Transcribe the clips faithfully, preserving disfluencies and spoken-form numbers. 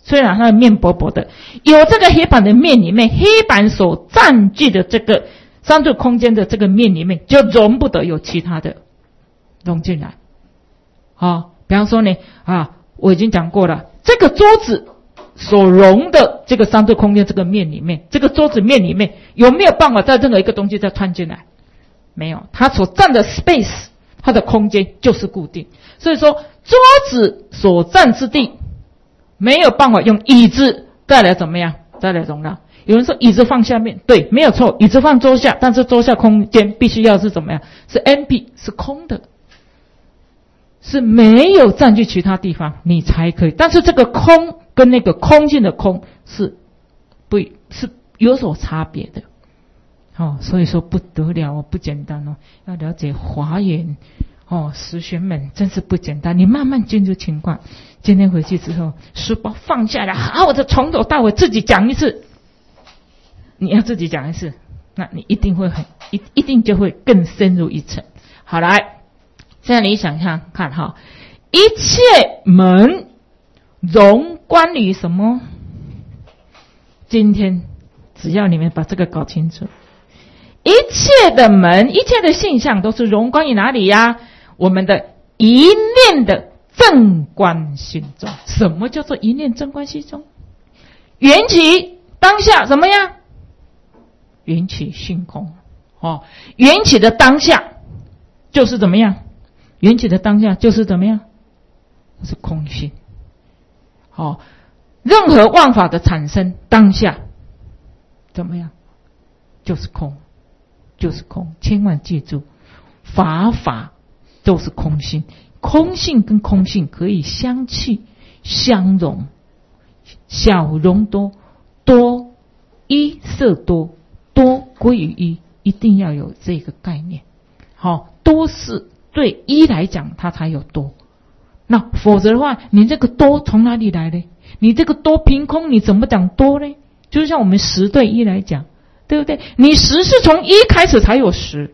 虽然它的面薄薄的，有这个黑板的面里面，黑板所占据的这个三度空间的这个面里面，就容不得有其他的融进来。好、哦，比方说呢，啊，我已经讲过了，这个桌子所容的这个三度空间这个面里面，这个桌子面里面有没有办法在任何一个东西再穿进来？没有，它所占的 space， 它的空间就是固定。所以说，桌子所占之地，没有办法用椅子再来怎么样，再来容纳。有人说椅子放下面，对，没有错，椅子放桌下，但是桌下空间必须要是怎么样？是 empty， 是空的。是没有占据其他地方，你才可以。但是这个空跟那个空性的空是不是有所差别的。哦，所以说不得了哦，不简单哦。要了解华严哦，十玄门真是不简单。你慢慢进入情况，今天回去之后，书包放下来，好，我就从头到尾自己讲一次。你要自己讲一次，那你一定会很一一定就会更深入一层。好，来。现在你想想看哈，一切门容关于什么？今天只要你们把这个搞清楚，一切的门，一切的现象都是容关于哪里呀？我们的一念的正观心中。什么叫做一念正观心中？缘起当下怎么样？缘起性空。哦，缘起的当下就是怎么样？缘起的当下就是怎么样？是空性。好、哦，任何妄法的产生当下怎么样？就是空，就是空。千万记住，法法都是空性，空性跟空性可以相契相融，小容多，多一色多，多归于一，一定要有这个概念。好、哦，多是。对一来讲，它才有多。那否则的话，你这个多从哪里来呢？你这个多凭空，你怎么讲多呢？就像我们十对一来讲，对不对？你十是从一开始才有十，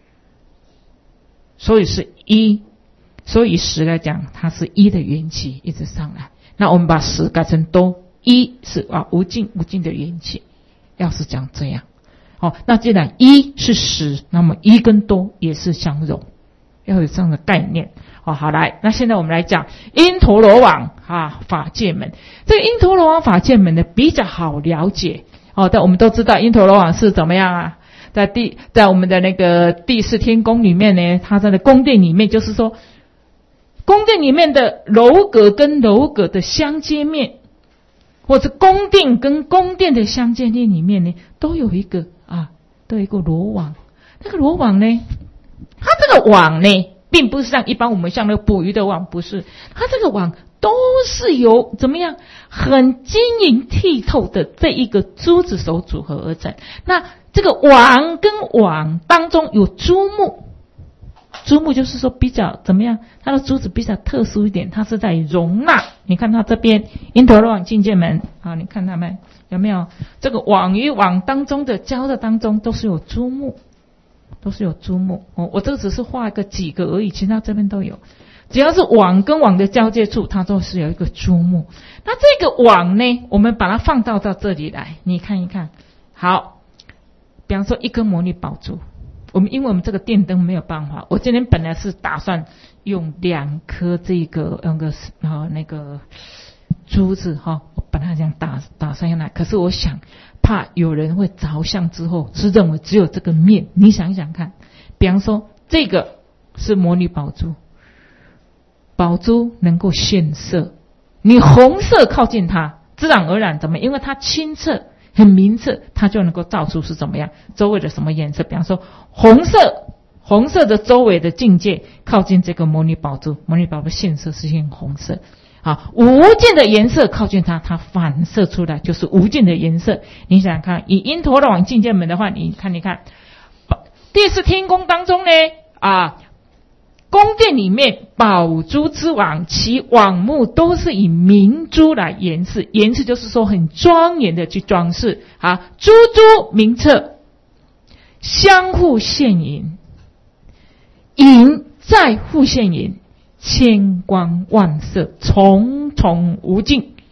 所以是一。所以十来讲，它是一的缘起一直上来。那我们把十改成多，一是啊无尽无尽的缘起。要是讲这样，哦，那既然一是十，那么一跟多也是相融。要有这样的概念哦。好，来，那现在我们来讲因陀罗网啊法界门。这个因陀罗网法界门呢比较好了解哦。但我们都知道因陀罗网是怎么样啊？在第在我们的那个第四天宫里面呢，它在的宫殿里面，就是说宫殿里面的楼阁跟楼阁的相接面，或者宫殿跟宫殿的相接面里面呢，都有一个啊，都有一个罗网。那个罗网呢？它这个网呢，并不是像一般我们像那个捕鱼的网，不是。它这个网都是由怎么样很晶莹剔透的这一个珠子所组合而成。那这个网跟网当中有珠目，珠目就是说比较怎么样，它的珠子比较特殊一点，它是在容纳。你看它这边因陀罗网境界门啊，你看它们有没有这个网与网当中的交的当中都是有珠目。都是有珠目哦，我这个只是画个几个而已，其他这边都有。只要是网跟网的交界处，它都是有一个珠目。那这个网呢，我们把它放到到这里来，你看一看。好，比方说一根摩尼宝珠，我们因为我们这个电灯没有办法，我今天本来是打算用两颗这个那个啊那个珠子哈，我本来这样打打算用来，可是我想。怕有人会着相之后是认为只有这个面，你想想看，比方说这个是摩尼宝珠，宝珠能够现色，你红色靠近它，自然而然怎么？因为它清澈很明澈，它就能够照出是怎么样周围的什么颜色。比方说红色，红色的周围的境界靠近这个摩尼宝珠，摩尼宝珠现色是现红色。好，无尽的颜色靠近它，它反射出来就是无尽的颜色。你想想看，以因陀罗网境界门的话，你看，你看，第四天宫当中呢，啊，宫殿里面宝珠之网，其网目都是以明珠来颜饰，颜饰就是说很庄严的去装饰啊，珠珠明澈，相互现银，银再互现银。千光万色，重重无尽，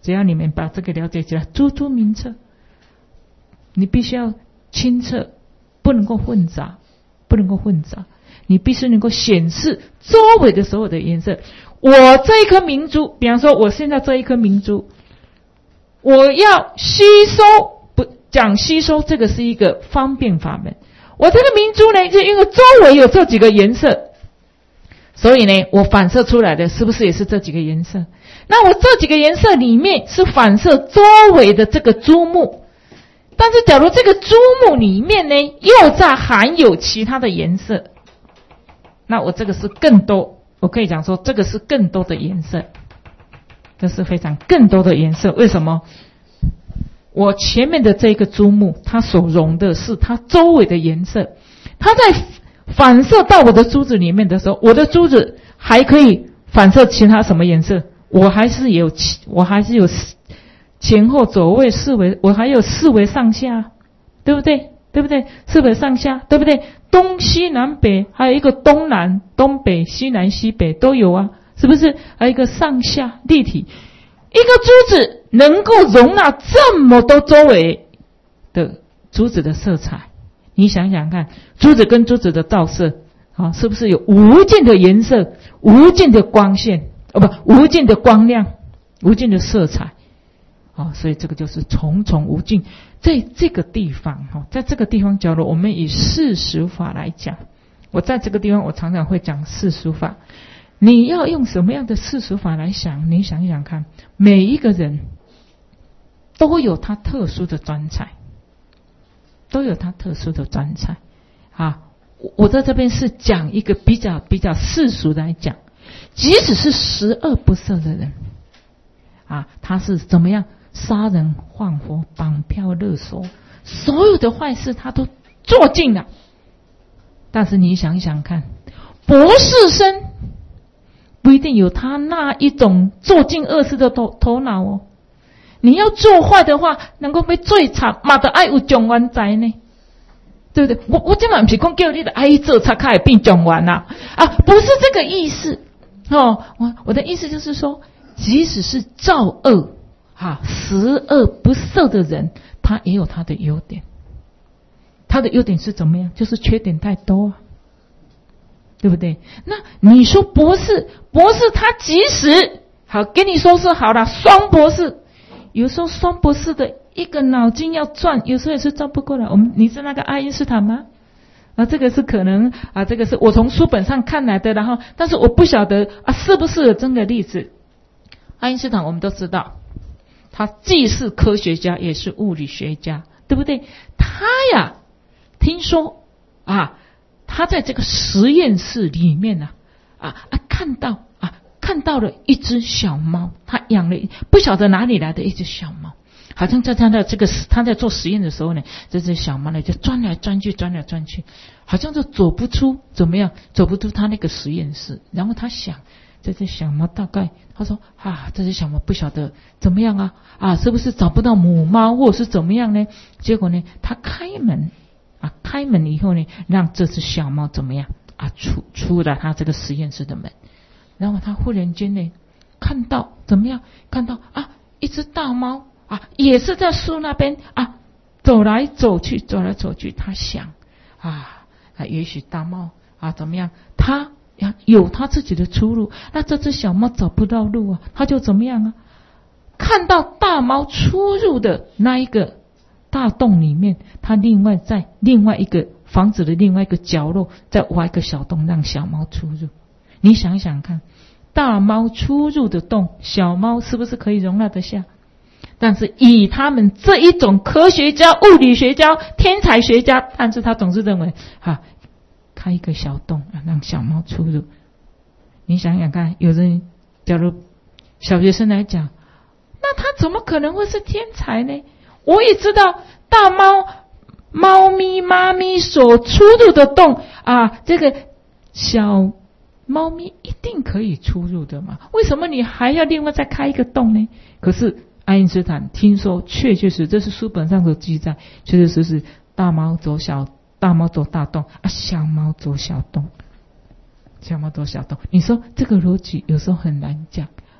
只要你们把这个了解起来，珠珠明澈，你必须要清澈，不能够混杂，不能够混杂，你必须能够显示周围的所有的颜色。我这一颗明珠，比方说我现在这一颗明珠，我要吸收，不讲吸收，这个是一个方便法门。我这个明珠呢，就因为周围有这几个颜色，所以呢，我反射出来的是不是也是这几个颜色？那我这几个颜色里面是反射周围的这个珠穆，但是假如这个珠穆里面呢，又在含有其他的颜色，那我这个是更多，我可以讲说这个是更多的颜色，这是非常更多的颜色。为什么？我前面的这个珠穆，它所融的是它周围的颜色，它在反射到我的珠子里面的时候，我的珠子还可以反射其他什么颜色？我还是有，我还是有前后左右四维，我还有四维上下，对不对？对不对？四维上下，对不对？东西南北，还有一个东南、东北、西南、西北都有啊，是不是？还有一个上下立体。一个珠子能够容纳这么多周围的珠子的色彩，你想想看，珠子跟珠子的照射啊，是不是有无尽的颜色、无尽的光线，哦不，无尽的光亮、无尽的色彩啊？所以这个就是重重无尽。在这个地方哈，在这个地方，假如我们以世俗法来讲，我在这个地方我常常会讲世俗法。你要用什么样的世俗法来想？你想一想看，每一个人都有他特殊的专才，都有他特殊的专才啊！我在这边是讲一个比较比较世俗来讲，即使是十恶不赦的人啊，他是怎么样杀人放火、绑票勒索，所有的坏事他都做尽了。但是你想一想看，博士生不一定有他那一种做尽恶事的头头脑哦。你要做坏的话，能够被最惨，嘛得爱有状元在呢，对不对？我我今晚不是讲叫你的爱做才开变状元呐，啊，不是这个意思哦。我我的意思就是说，即使是造恶啊、十恶不赦的人，他也有他的优点。他的优点是怎么样？就是缺点太多啊。对不对？那你说博士，博士他即使好跟你说是好了，双博士，有时候双博士的一个脑筋要转，有时候也是转不过来。我们你是那个爱因斯坦吗？啊，这个是可能啊，这个是我从书本上看来的，然后但是我不晓得啊是不是有真的例子。爱因斯坦我们都知道，他既是科学家也是物理学家，对不对？他呀，听说啊。他在这个实验室里面呢、啊，啊啊，看到啊，看到了一只小猫，他养了不晓得哪里来的一只小猫，好像在他的这个他在做实验的时候呢，这只小猫呢就钻来钻去，钻来钻去，好像就走不出怎么样，走不出他那个实验室。然后他想，这只小猫大概他说啊，这只小猫不晓得怎么样啊啊，是不是找不到母猫，或者是怎么样呢？结果呢，他开门。啊，开门以后呢，让这只小猫怎么样啊？出出了他这个实验室的门，然后他忽然间呢，看到怎么样？看到啊，一只大猫啊，也是在树那边啊，走来走去，走来走去。他想啊，啊，也许大猫啊怎么样？他呀有他自己的出路，那这只小猫找不到路啊，他就怎么样啊？看到大猫出入的那一个大洞里面，他另外在另外一个房子的另外一个角落再挖一个小洞，让小猫出入。你想想看，大猫出入的洞，小猫是不是可以容纳得下？但是以他们这一种科学家、物理学家、天才学家，但是他总是认为啊，开一个小洞让小猫出入。你想想看，有人假如小学生来讲，那他怎么可能会是天才呢？我也知道大猫、猫咪、妈咪所出入的洞啊，这个小猫咪一定可以出入的嘛？为什么你还要另外再开一个洞呢？可是爱因斯坦听说，确确实，这是书本上所记载，确确实实大猫走小，大猫走大洞啊，小猫走小洞，小猫走小洞。你说这个逻辑有时候很难讲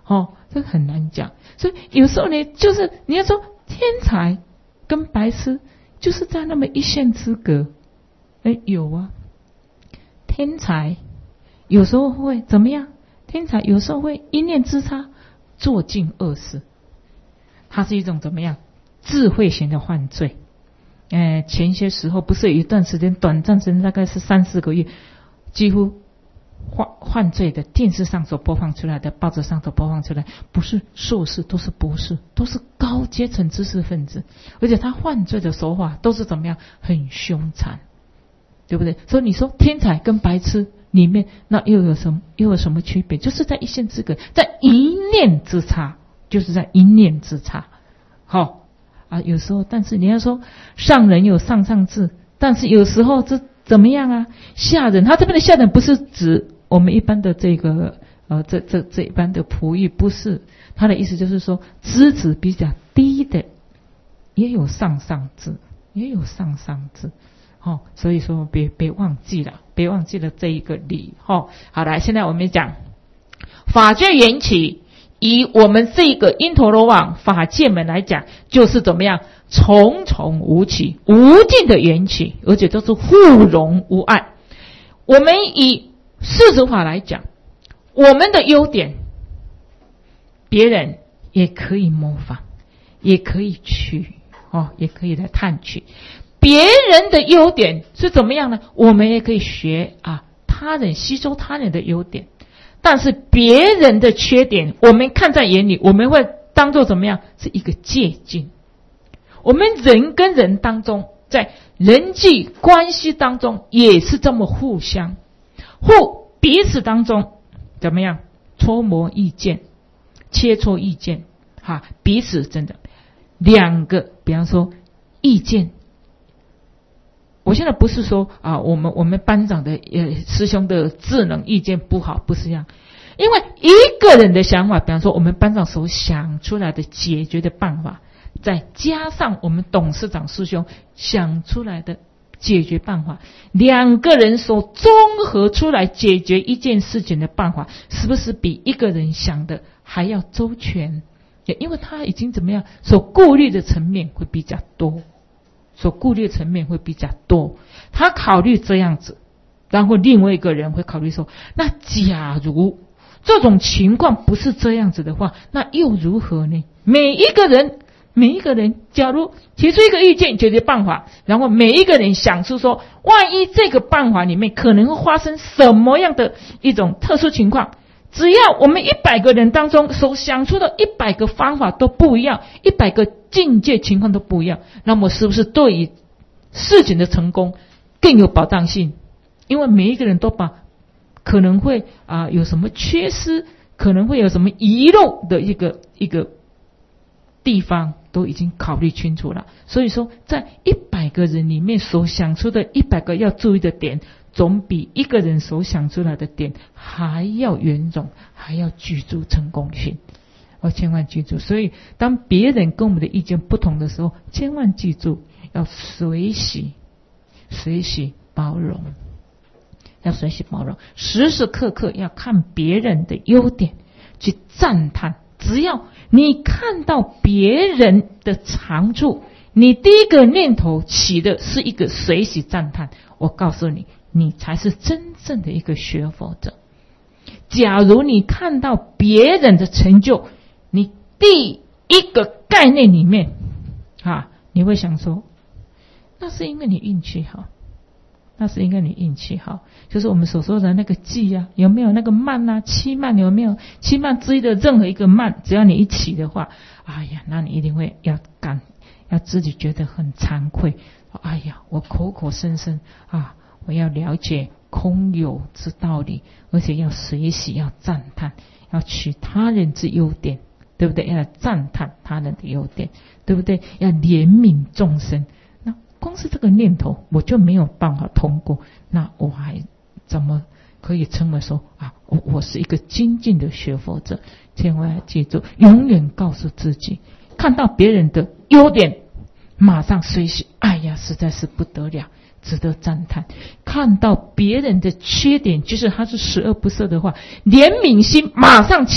哦，这个很难讲。所以有时候呢，就是你要说天才跟白痴就是在那么一线之隔。哎，有啊，天才有时候会怎么样？天才有时候会一念之差做尽恶事，它是一种怎么样智慧型的犯罪。呃，前些时候不是有一段时间，短暂时间大概是三四个月，几乎犯犯罪的电视上所播放出来的，报纸上所播放出来，不是硕士都是博士，都是高阶层知识分子，而且他犯罪的手法都是怎么样，很凶残，对不对？所以你说天才跟白痴里面，那又有什么又有什么区别？就是在一线之隔，在一念之差，就是在一念之差。好、哦、啊，有时候，但是你要说上人有上上智，但是有时候这怎么样啊？下人，他这边的下人不是指我们一般的这个呃这这这一般的仆役，不是，他的意思就是说资质比较低的也有上上智，也有上上智。哦，所以说别别忘记了，别忘记了这一个理。哦，好来，现在我们讲法界缘起，以我们这个因陀罗网法界门来讲，就是怎么样重重无起，无尽的缘起，而且都是互融无碍。我们以世俗法来讲，我们的优点，别人也可以模仿，也可以取，哦，也可以来探取。别人的优点是怎么样呢？我们也可以学啊，他人吸收他人的优点，但是别人的缺点，我们看在眼里，我们会当作怎么样？是一个借鉴。我们人跟人当中，在人际关系当中，也是这么互相互彼此当中怎么样搓磨意见，切磋意见，哈、啊，彼此真的两个，比方说意见。我现在不是说啊，我们我们班长的呃师兄的智能意见不好，不是这样。因为一个人的想法，比方说我们班长所想出来的解决的办法，再加上我们董事长师兄想出来的解决办法，两个人所综合出来解决一件事情的办法，是不是比一个人想的还要周全？因为他已经怎么样，所顾虑的层面会比较多。所顾虑层面会比较多，他考虑这样子，然后另外一个人会考虑说，那假如这种情况不是这样子的话，那又如何呢？每一个人每一个人假如提出一个意见解决办法，然后每一个人想出说，万一这个办法里面可能会发生什么样的一种特殊情况，只要我们一百个人当中所想出的一百个方法都不一样，一百个境界情况都不一样，那么是不是对于事情的成功更有保障性？因为每一个人都把可能会啊、呃、有什么缺失，可能会有什么遗漏的一个一个地方都已经考虑清楚了。所以说，在一百个人里面所想出的一百个要注意的点，总比一个人所想出来的点还要圆融，还要具足成功性。哦，千万记住，所以当别人跟我们的意见不同的时候，千万记住要随喜，随喜包容，要随喜包容，时时刻刻要看别人的优点，去赞叹。只要你看到别人的长处，你第一个念头起的是一个随喜赞叹，我告诉你，你才是真正的一个学佛者。假如你看到别人的成就，你第一个概念里面啊，你会想说，那是因为你运气好，那是因为你运气好。就是我们所说的那个忌啊，有没有那个慢啊，七慢有没有？七慢之一的任何一个慢，只要你一起的话，哎呀，那你一定会要感，要自己觉得很惭愧。哎呀，我口口声声啊，我要了解空有之道理，而且要随喜，要赞叹，要取他人之优点，对不对？要赞叹他人的优点，对不对？要怜悯众生。那光是这个念头我就没有办法通过，那我还怎么可以称为说啊，我我是一个精进的学佛者？千万要记住，永远告诉自己，看到别人的优点，马上随喜，哎呀，实在是不得了，值得赞叹。看到别人的缺点，就是他是十恶不赦的话，怜悯心马上起，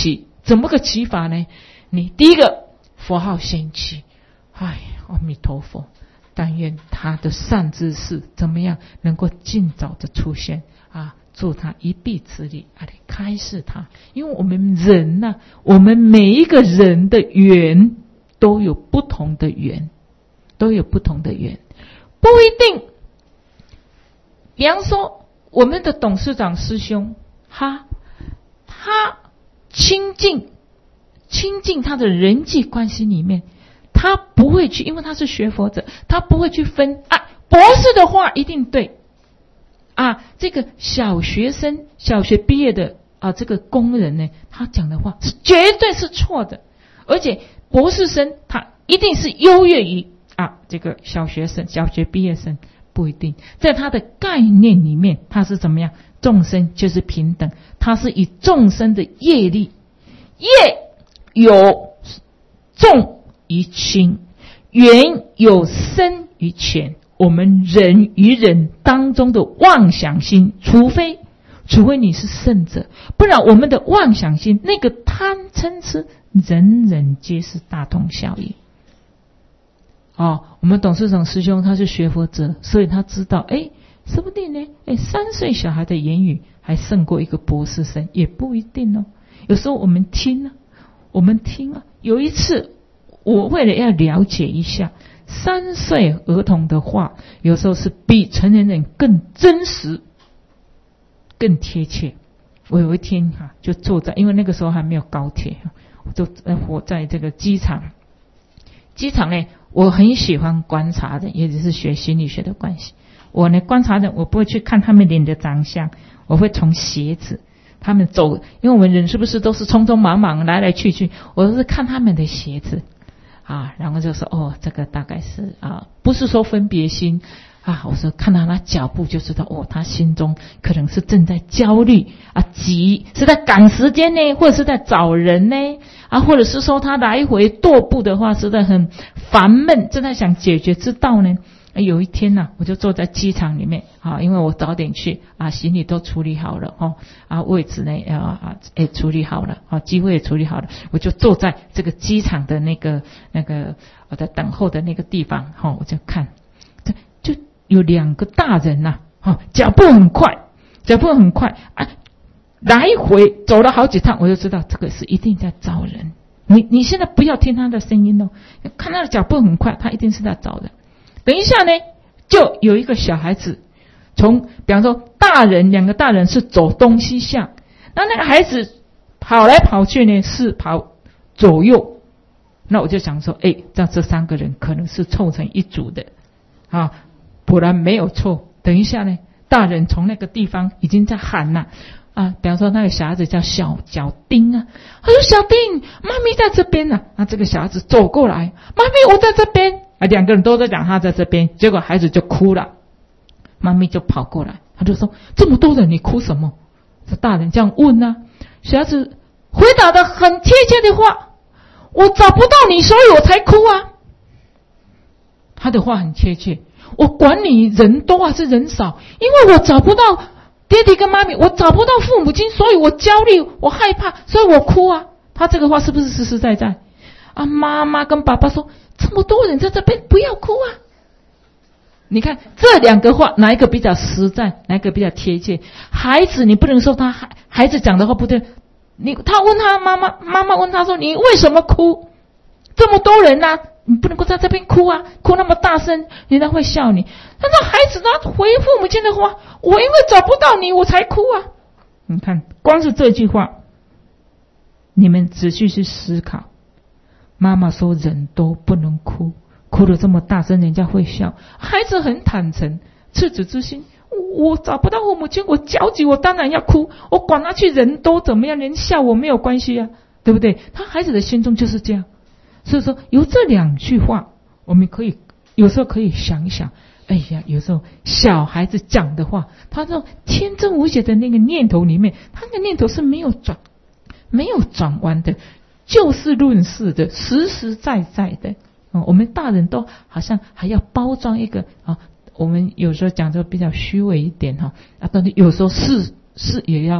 怎么个祈法呢？你第一个佛号先祈，哎，阿弥陀佛，但愿他的善知识怎么样能够尽早的出现啊，助他一臂之力啊，来开示他。因为我们人呢、啊，我们每一个人的缘都有不同的缘，都有不同的缘，不一定。比方说，我们的董事长师兄，他他亲近亲近他的人际关系里面，他不会去，因为他是学佛者，他不会去分啊，博士的话一定对啊，这个小学生小学毕业的啊，这个工人呢，他讲的话是绝对是错的，而且博士生他一定是优越于啊这个小学生小学毕业生。不一定，在他的概念里面，他是怎么样？众生就是平等，他是以众生的业力，业有重于轻，缘有深于浅。我们人与人当中的妄想心，除非除非你是圣者，不然我们的妄想心，那个贪嗔痴，人人皆是大同小异。哦，我们董事长师兄他是学佛者，所以他知道，哎，说不定呢，哎，三岁小孩的言语还胜过一个博士生，也不一定哦。有时候我们听啊，我们听啊。有一次，我为了要了解一下三岁儿童的话，有时候是比成年人更真实、更贴切。我有一天哈、啊，就坐在，因为那个时候还没有高铁，我就活在这个机场。机场呢，我很喜欢观察人，也只是学心理学的关系。我呢，观察人，我不会去看他们脸的长相，我会从鞋子，他们走，因为我们人是不是都是匆匆忙忙来来去去，我都是看他们的鞋子啊，然后就说哦，这个大概是啊，不是说分别心啊，我说看到他脚步就知道哦，他心中可能是正在焦虑啊，急，是在赶时间呢，或者是在找人呢。啊，或者是说他来回踱步的话，实在很烦闷，正在想解决之道呢。有一天呢、啊，我就坐在机场里面啊，因为我早点去啊，行李都处理好了哦，啊，位置呢啊啊也处理好了，啊，机会也处理好了，我就坐在这个机场的那个那个我在等候的那个地方，哈、哦，我就看，就有两个大人呐、啊，哦，脚步很快，脚步很快啊。来回走了好几趟，我就知道这个是一定在找人。你你现在不要听他的声音哦，看他的脚步很快，他一定是在找人。等一下呢，就有一个小孩子从，比方说大人两个大人是走东西向，那那个孩子跑来跑去呢是跑左右。那我就想说，哎，这这三个人可能是凑成一组的啊，果然没有错。等一下呢，大人从那个地方已经在喊了。啊，比方说那个小孩子叫小小丁啊，他说小丁，妈咪在这边呢、啊。那这个小孩子走过来，妈咪我在这边啊，两个人都在讲他在这边，结果孩子就哭了，妈咪就跑过来，他就说这么多人你哭什么？这大人这样问啊，小孩子回答的很贴切的话，我找不到你，所以我才哭啊。他的话很贴切，我管你人多还是人少，因为我找不到爹地跟妈咪，我找不到父母亲，所以我焦虑，我害怕，所以我哭啊。他这个话是不是实实在在啊？妈妈跟爸爸说，这么多人在这边，不要哭啊。你看这两个话哪一个比较实在，哪一个比较贴切？孩子你不能说他孩孩子讲的话不对，你他问他妈妈，妈妈问他说你为什么哭？这么多人啊，你不能够在这边哭啊，哭那么大声，人家会笑你。但是孩子他回父母亲的话，我因为找不到你我才哭啊。你看光是这句话，你们仔细去思考。妈妈说人都不能哭，哭得这么大声人家会笑。孩子很坦诚，赤子之心，我找不到父母亲，我焦急，我当然要哭，我管他去人多怎么样，人笑我没有关系啊，对不对？他孩子的心中就是这样。所以说由这两句话我们可以有时候可以想一想，哎呀，有时候小孩子讲的话，他这种天真无邪的那个念头里面，他的念头是没有转没有转弯的，就事论事的，实实在在的、哦、我们大人都好像还要包装一个啊，我们有时候讲的比较虚伪一点哈啊，但是有时候是是也要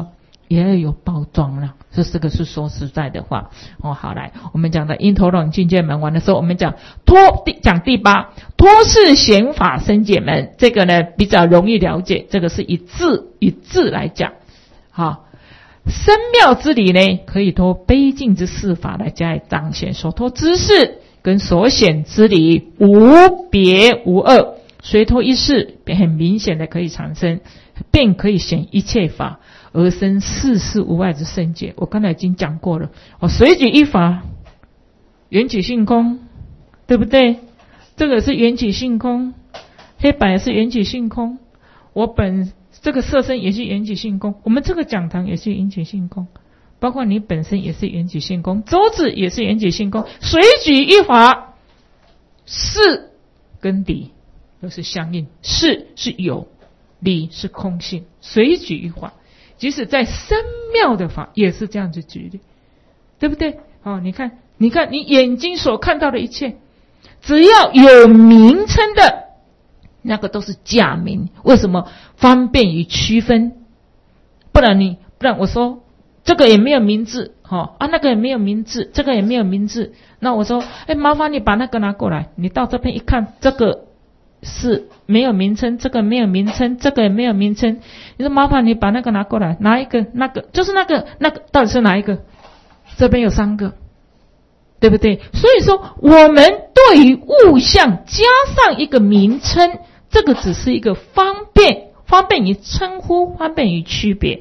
也要有包装了，这这个是说实在的话哦。好，来我们讲的因头论境界门完的时候，我们讲托讲第八托事显法生解门，这个呢比较容易了解，这个是以字以字来讲。好，深妙之理呢，可以托悲敬之事法来加以彰显，所托之事跟所显之理无别无二，随托一事便很明显的可以产生，便可以显一切法而生世事无碍之圣解。我刚才已经讲过了，我随举一法，缘起性空，对不对？这个是缘起性空，黑板也是缘起性空，我本这个色身也是缘起性空，我们这个讲堂也是缘起性空，包括你本身也是缘起性空，桌子也是缘起性空，随举一法，事跟理都是相应，事是有，理是空性，随举一法。即使在深妙的法也是这样子举例，对不对？哦，你看，你看你眼睛所看到的一切，只要有名称的，那个都是假名。为什么？方便于区分。不然你，不然我说这个也没有名字，哦啊，那个也没有名字，这个也没有名字。那我说，哎，麻烦你把那个拿过来。你到这边一看，这个是没有名称，这个没有名称，这个也没有名称。你说麻烦你把那个拿过来，拿一个，那个就是那个，那个到底是哪一个？这边有三个，对不对？所以说，我们对于物象加上一个名称，这个只是一个方便，方便于称呼，方便于区别。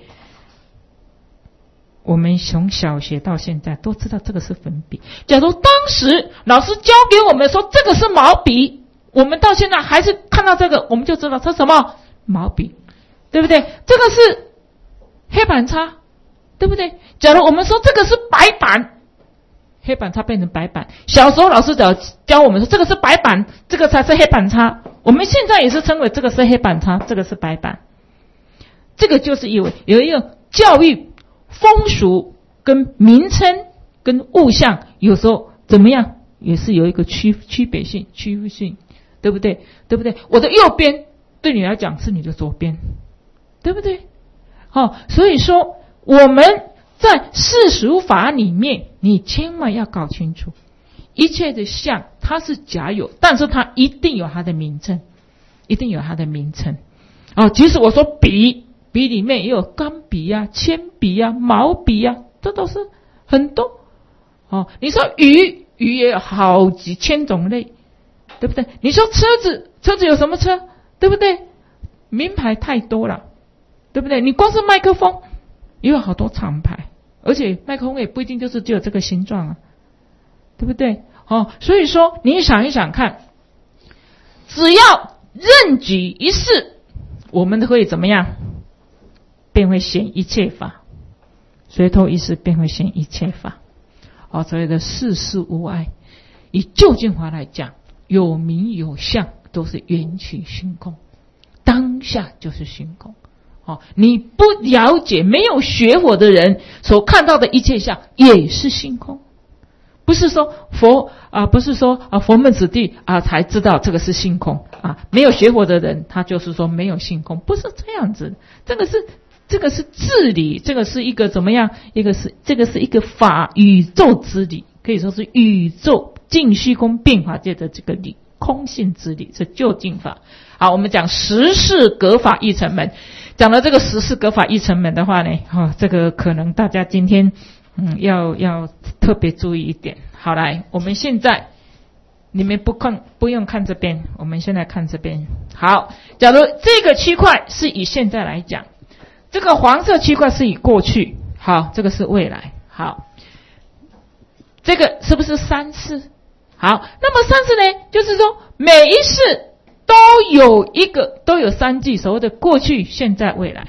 我们从小学到现在都知道这个是粉笔。假如当时老师教给我们说这个是毛笔，我们到现在还是看到这个，我们就知道这是什么毛笔，对不对？这个是黑板擦，对不对？假如我们说这个是白板，黑板擦变成白板。小时候老师教教我们说这个是白板，这个才是黑板擦。我们现在也是称为这个是黑板擦，这个是白板。这个就是因为有一个教育风俗跟名称跟物象，有时候怎么样也是有一个区区别性、区分性。对不对？对不对？我的右边对你来讲是你的左边，对不对？哦，所以说我们在世俗法里面，你千万要搞清楚，一切的相它是假有，但是它一定有它的名称，一定有它的名称。哦，即使我说笔，笔里面也有钢笔啊、铅笔啊、毛笔啊，这都是很多。哦，你说鱼，鱼也有好几千种类。对不对？你说车子，车子有什么车？对不对？名牌太多了，对不对？你光是麦克风也有好多厂牌，而且麦克风也不一定就是只有这个形状啊，对不对？哦，所以说你想一想看，只要任举一事，我们都可以怎么样？便会显一切法，随托一事便会显一切法。哦，所谓的世事无碍，以究竟法来讲。有名有相都是缘起性空，当下就是性空。哦，你不了解，没有学佛的人所看到的一切相也是性空。不是说佛啊，不是说啊佛门子弟啊才知道这个是性空啊，没有学佛的人他就是说没有性空，不是这样子。这个是这个是智理，这个是一个怎么样？一个是这个是一个法宇宙之理，可以说是宇宙。尽虚空变法界的这个理，空性之理是究竟法。好，我们讲十事格法一成门，讲了这个十事格法一成门的话呢，哦，这个可能大家今天嗯要要特别注意一点。好，来，我们现在你们不看不用看这边，我们现在看这边。好，假如这个区块是以现在来讲，这个黄色区块是以过去，好，这个是未来。好，这个是不是三世？好，那么三世呢，就是说每一世都有一个都有三际，所谓的过去、现在、未来。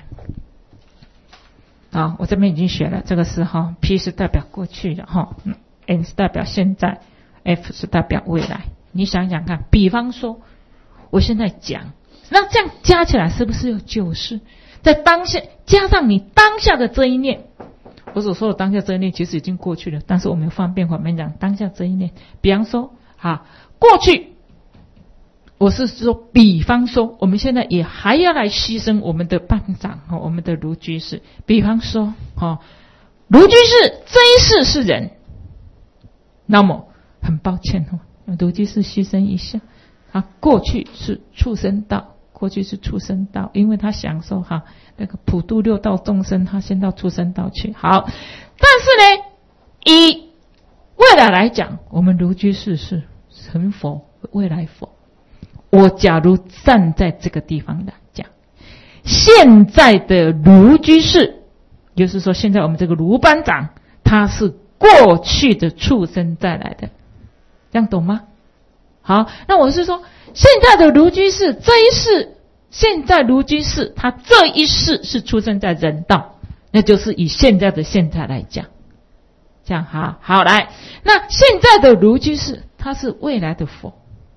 好，我这边已经学了，这个是哈 P 是代表过去的哈 ，N 是代表现在 ，F 是代表未来。你想想看，比方说我现在讲，那这样加起来是不是有九世？在当下加上你当下的这一念。我所说的当下这一念其实已经过去了，但是我们方便法门讲当下这一念。比方说，哈，过去我是说，比方说，我们现在也还要来牺牲我们的班长和我们的卢居士。比方说，哦，卢居士这一世是人，那么很抱歉哦，卢居士牺牲一下，他过去是畜生道，过去是畜生道，因为他享受哈那个普度六道众生，他先到畜生道去。好，但是呢，以未来来讲，我们卢居士是成佛，未来佛。我假如站在这个地方来讲，现在的卢居士，就是说现在我们这个卢班长，他是过去的畜生再来的，这样懂吗？好，那我是说，现在的卢居士这一世，现在卢居士他这一世是出生在人道，那就是以现在的现在来讲，这样好，好来，那现在的卢居士他是未来的佛。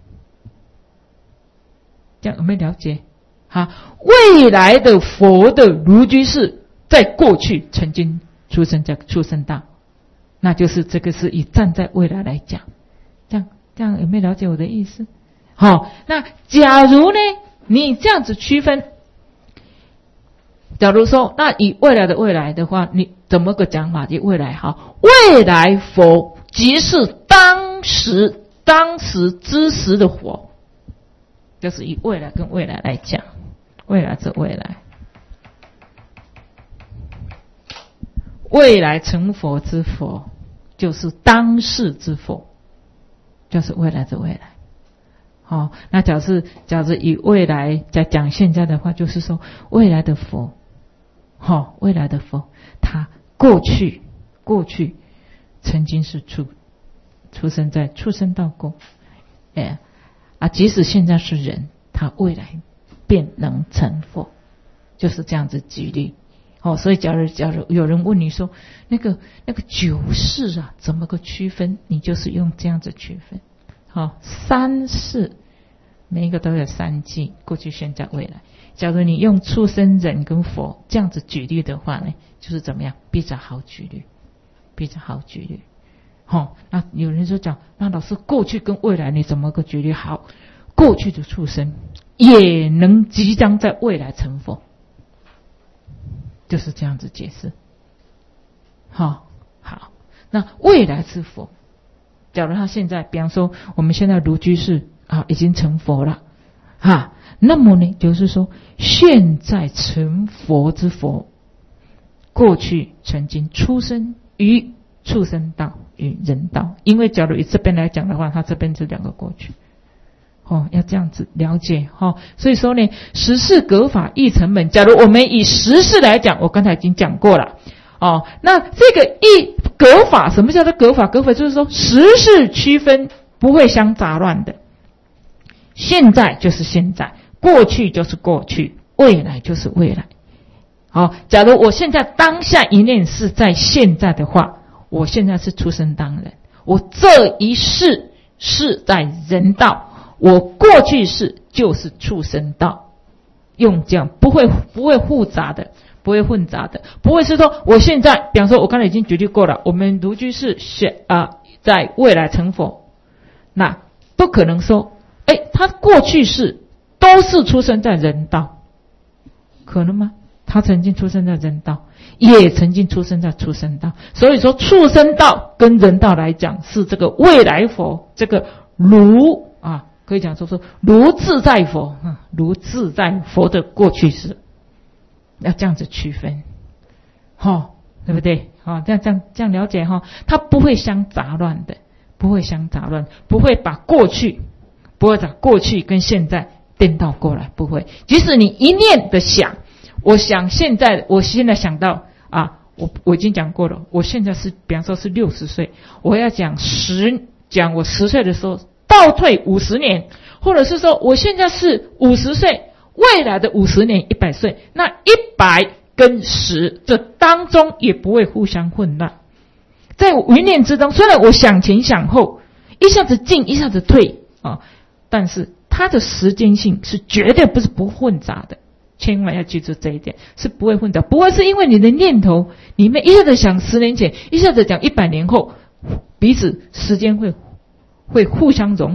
这样有没有了解？好，未来的佛的卢居士在过去曾经出生在畜生道，那就是这个是以站在未来来讲，这样这样有没有了解我的意思？好，那假如呢，你这样子区分，假如说，那以未来的未来的话，你怎么个讲法？以未来好，未来佛即是当时当时之时的佛。就是以未来跟未来来讲，未来是未来，未来成佛之佛，就是当世之佛，就是未来的未来。好、哦，那假设假设以未来在讲现在的话，就是说未来的佛，好、哦，未来的佛，他过去过去曾经是出出生在畜生道过，哎。啊，即使现在是人，他未来便能成佛，就是这样子举例。哦，所以假如假如有人问你说，那个那个九世啊，怎么个区分？你就是用这样子区分。好、哦，三世每一个都有三际，过去、现在、未来。假如你用畜生、人跟佛这样子举例的话呢，就是怎么样？比较好举例，比较好举例。哦，那有人说讲，那老师过去跟未来你怎么个举例？好，过去的畜生也能即将在未来成佛，就是这样子解释。好、哦，好，那未来之佛，假如他现在，比方说我们现在卢居士啊已经成佛了，哈，那么呢，就是说现在成佛之佛，过去曾经出生于畜生道与人道，因为假如以这边来讲的话，它这边是两个过去，哦，要这样子了解哈、哦。所以说呢，十事格法义成本。假如我们以十事来讲，我刚才已经讲过了哦。那这个义格法，什么叫做格法？格法就是说十事区分不会相杂乱的，现在就是现在，过去就是过去，未来就是未来。好、哦，假如我现在当下一念是在现在的话，我现在是出生当人，我这一世是在人道，我过去世就是畜生道，用这样不会不会复杂的，不会混杂的，不会是说我现在，比方说我刚才已经举例过了，我们卢居士是啊，在未来成佛，那不可能说，哎，他过去世都是出生在人道，可能吗？他曾经出生在人道，也曾经出生在畜生道，所以说畜生道跟人道来讲是这个未来佛，这个如啊，可以讲说说如自在佛，嗯，如自在佛的过去式，要这样子区分，哈、哦，对不对？哈、哦，这样这样这样了解哈、哦，它不会相杂乱的，不会相杂乱，不会把过去，不会把过去跟现在颠倒过来，不会。即使你一念的想。我想现在，我现在想到啊，我我已经讲过了，我现在是，比方说是六十岁，我要讲十，讲我十岁的时候倒退五十年，或者是说我现在是五十岁，未来的五十年一百岁，那一百跟十这当中也不会互相混乱，在一念之中，虽然我想前想后，一下子进一下子退啊，但是它的时间性是绝对不是不混杂的。千万要记住这一点，是不会混杂，不会是因为你的念头里面一下子想十年前，一下子讲一百年后，彼此时间会会互相融合，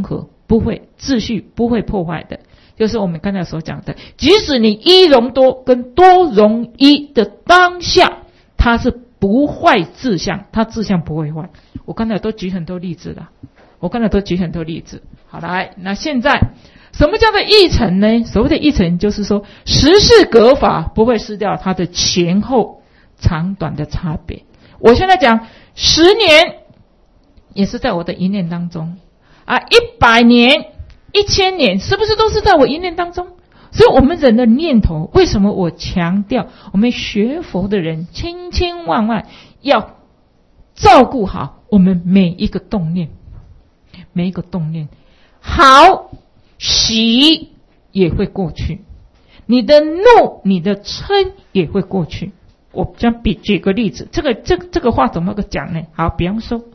不会秩序不会破坏的，就是我们刚才所讲的，即使你一容多跟多容一的当下，它是不坏自相，它自相不会坏。我刚才都举很多例子了，我刚才都举很多例子。好，来，那现在什么叫做议程呢？所谓的议程就是说，时事革法不会失掉它的前后长短的差别。我现在讲十年，也是在我的一念当中啊，一百年、一千年，是不是都是在我一念当中？所以我们人的念头，为什么我强调我们学佛的人千千万万要照顾好我们每一个动念，每一个动念，好喜也会过去，你的怒、你的嗔也会过去。我将比举个例子，这个这这个话怎么个讲呢？好，比方说，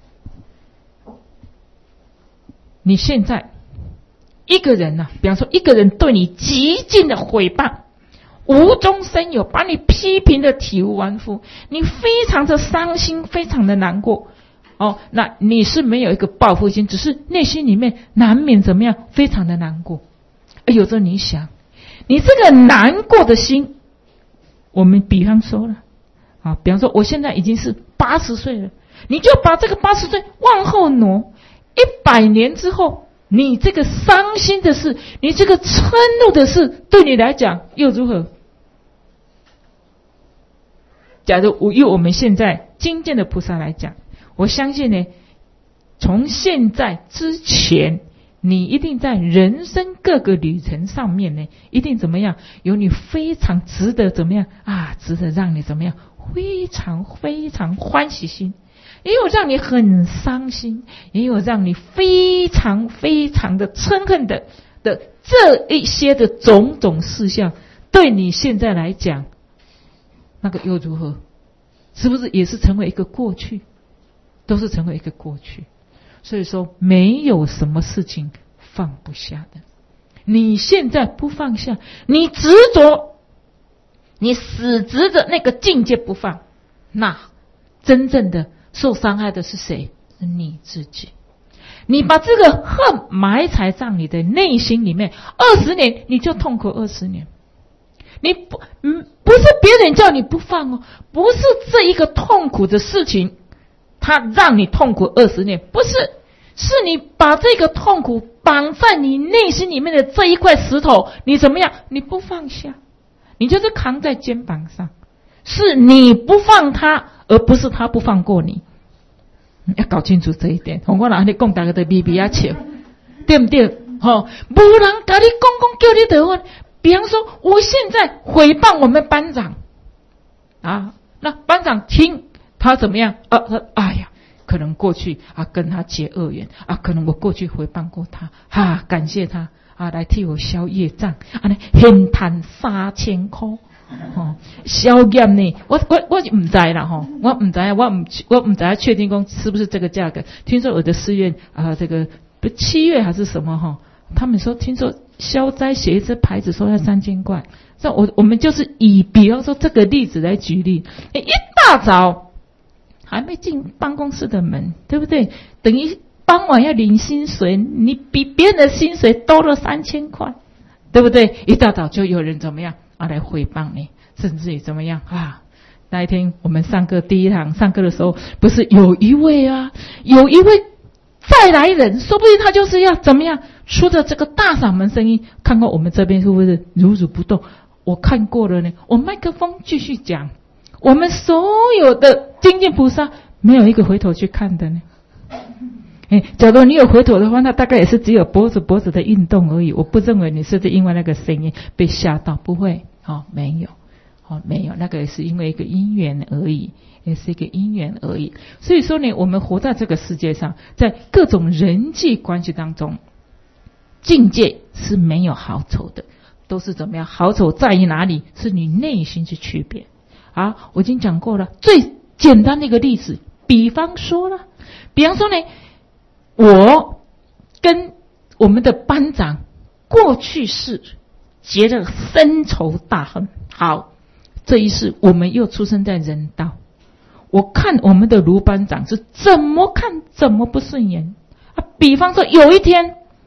你现在一个人啊，比方说一个人对你极尽的诽谤，无中生有，把你批评的体无完肤，你非常的伤心，非常的难过。哦，那你是没有一个报复心，只是内心里面难免怎么样，非常的难过。而有时候你想，你这个难过的心，我们比方说了，啊，比方说我现在已经是八十岁了，你就把这个八十岁往后挪，一百年之后，你这个伤心的事，你这个嗔怒的事，对你来讲又如何？假如我以我们现在精进的菩萨来讲，我相信呢，从现在之前，你一定在人生各个旅程上面呢，一定怎么样？有你非常值得怎么样啊？值得让你怎么样？非常非常欢喜心，也有让你很伤心，也有让你非常非常的嗔恨的的这一些的种种事项，对你现在来讲，那个又如何？是不是也是成为一个过去？都是成为一个过去。所以说，没有什么事情放不下的。你现在不放下，你执着，你死执着那个境界不放，那真正的受伤害的是谁？是你自己。你把这个恨埋藏在你的内心里面，二十年你就痛苦二十年。你不，嗯，不是别人叫你不放哦，不是这一个痛苦的事情，它让你痛苦二十年，不是，是你把这个痛苦绑在你内心里面的这一块石头，你怎么样？你不放下，你就是扛在肩膀上，是你不放它，而不是他不放过你。要搞清楚这一点。我拿你讲大家都咪咪啊笑，对不对？吼，无人跟你讲讲叫你得分。比方说，我现在诽谤我们班长啊，那班长听他怎么样？啊，他哎呀，可能过去啊跟他结恶缘啊，可能我过去诽谤过他，哈、啊，感谢他啊，来替我消业障，啊，呢，现赚三千块，哦，消业呢，我我我唔知啦，吼，我唔知，我唔我唔知确定讲是不是这个价格？听说有的寺院啊，这个不七月还是什么哈？他们说，听说消灾写一只牌子说要三千块。那我我们就是以比方说这个例子来举例，一大早还没进办公室的门，对不对？等于傍晚要领薪水，你比别人的薪水多了三千块，对不对？一大早就有人怎么样啊来诽谤你，甚至于怎么样啊？那一天我们上课第一堂上课的时候，不是有一位啊，有一位。再来人，说不定他就是要怎么样出的这个大嗓门声音，看看我们这边是不是如如不动。我看过了呢，我麦克风继续讲，我们所有的精进菩萨没有一个回头去看的呢。哎，假如你有回头的话，那大概也是只有脖子脖子的运动而已。我不认为你是因为那个声音被吓到，不会，哦，没有，哦，没有，那个也是因为一个因缘而已。也是一个因缘而已。所以说呢，我们活在这个世界上，在各种人际关系当中，境界是没有好丑的，都是怎么样？好丑在于哪里？是你内心去区别。啊，我已经讲过了，最简单的一个例子，比方说了，比方说呢，我跟我们的班长过去是结了深仇大恨。好，这一世我们又出生在人道。我看我们的卢班长是怎么看怎么不顺眼啊！比方说有一天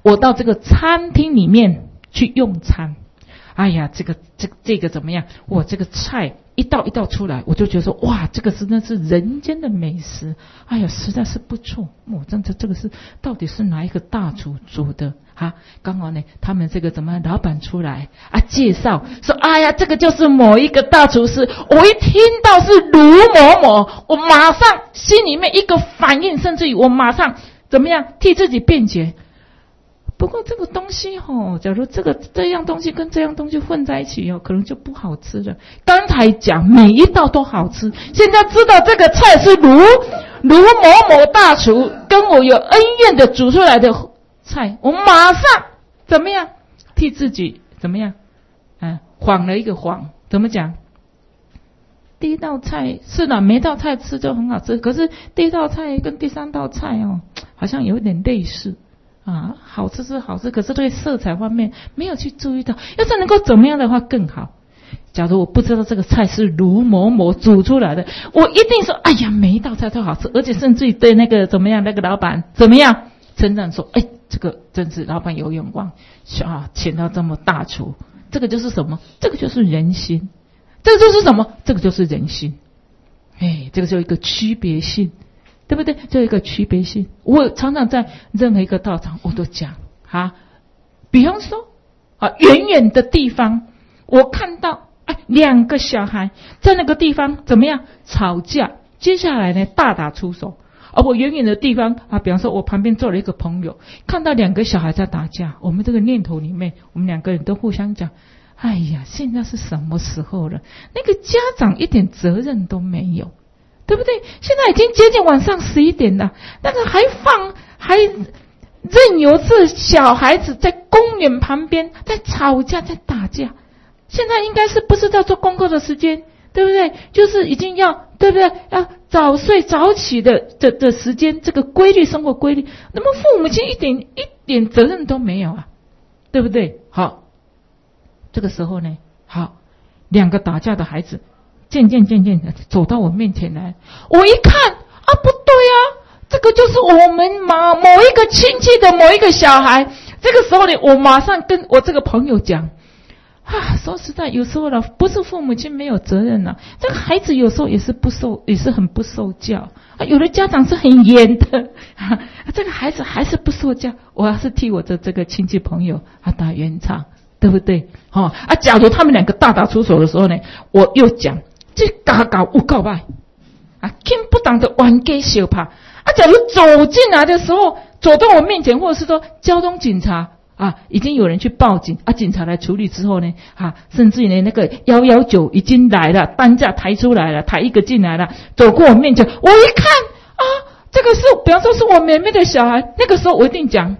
我到这个餐厅里面去用餐，哎呀，这个这个这个怎么样？我这个菜一道一道出来，我就觉得说，哇，这个真的是人间的美食，哎呀，实在是不错。我真的这个是到底是哪一个大厨煮的啊？刚好呢，他们这个怎么老板出来啊介绍说，哎呀，这个就是某一个大厨师。我一听到是卢某某，我马上心里面一个反应，甚至于我马上怎么样替自己辩解。不过这个东西哦，假如这个这样东西跟这样东西混在一起哦，可能就不好吃了。刚才讲每一道都好吃，现在知道这个菜是卢卢某某大厨跟我有恩怨的煮出来的菜，我马上怎么样替自己怎么样啊谎了一个谎。怎么讲？第一道菜是的，每道菜吃就很好吃，可是第一道菜跟第三道菜哦，好像有点类似。啊，好吃是好吃，可是对色彩方面没有去注意到。要是能够怎么样的话更好。假如我不知道这个菜是卢某某煮出来的，我一定说，哎呀，每一道菜都好吃，而且甚至于对那个怎么样，那个老板怎么样称赞说，哎，这个真是老板有眼光啊，请到这么大厨。这个就是什么？这个就是人心。这个就是什么？这个就是人心。哎，这个就一个区别性。对不对？就一个区别性。我常常在任何一个道场我都讲啊，比方说啊，远远的地方我看到哎两个小孩在那个地方怎么样吵架，接下来呢大打出手。而我远远的地方啊，比方说我旁边坐了一个朋友，看到两个小孩在打架，我们这个念头里面，我们两个人都互相讲，哎呀，现在是什么时候了？那个家长一点责任都没有。对不对？现在已经接近晚上十一点了，那个还放还任由这小孩子在公园旁边在吵架在打架。现在应该是不是在做功课的时间，对不对？就是已经要对不对？要早睡早起的的的时间，这个规律生活规律，那么父母亲一点一点责任都没有啊，对不对？好，这个时候呢，好，两个打架的孩子。渐渐渐渐的走到我面前来，我一看啊，不对啊，这个就是我们某某一个亲戚的某一个小孩。这个时候呢，我马上跟我这个朋友讲啊，说实在，有时候呢，不是父母亲没有责任啊，这个孩子有时候也是不受，也是很不受教啊。有的家长是很严的，啊、这个孩子还是不受教。我要是替我的这个亲戚朋友啊打圆场，对不对？哦啊，假如他们两个大打出手的时候呢，我又讲。这嘎嘎有够歹啊！听不当的玩给小怕啊！假如走进来的时候，走到我面前，或者是说交通警察啊，已经有人去报警啊，警察来处理之后呢，啊，甚至于呢那个一一九已经来了，担架抬出来了，抬一个进来了，走过我面前，我一看啊，这个是比方说是我妹妹的小孩，那个时候我一定讲，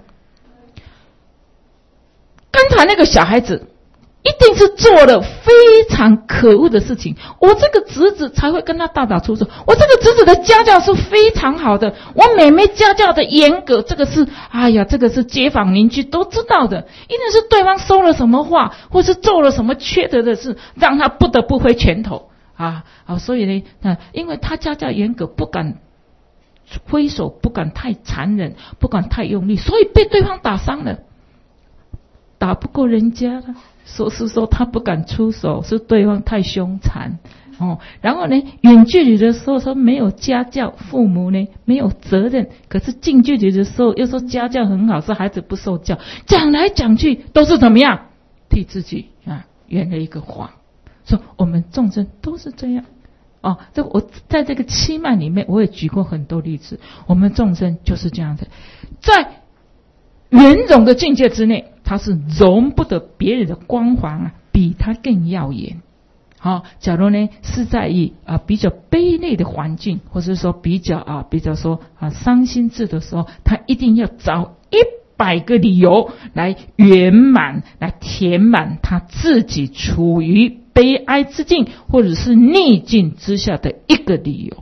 刚才那个小孩子。一定是做了非常可恶的事情，我这个侄子才会跟他大打出手。我这个侄子的家教是非常好的，我妹妹家教的严格，这个是哎呀，这个是街坊邻居都知道的，一定是对方说了什么话，或是做了什么缺德的事，让他不得不挥拳头啊啊！所以呢，啊，因为他家教严格，不敢挥手，不敢太残忍，不敢太用力，所以被对方打伤了，打不过人家了。说是说他不敢出手，是对方太凶残哦。然后呢，远距离的时候说没有家教，父母呢没有责任。可是近距离的时候又说家教很好，是孩子不受教。讲来讲去都是怎么样？替自己啊圆了一个谎。说我们众生都是这样哦。这我在这个七脉里面，我也举过很多例子。我们众生就是这样的，在圆融的境界之内。他是容不得别人的光环啊，比他更耀眼。好、哦，假如呢是在于啊比较卑劣的环境，或者说比较啊比较说啊伤心事的时候，他一定要找一百个理由来圆满、来填满他自己处于悲哀之境或者是逆境之下的一个理由。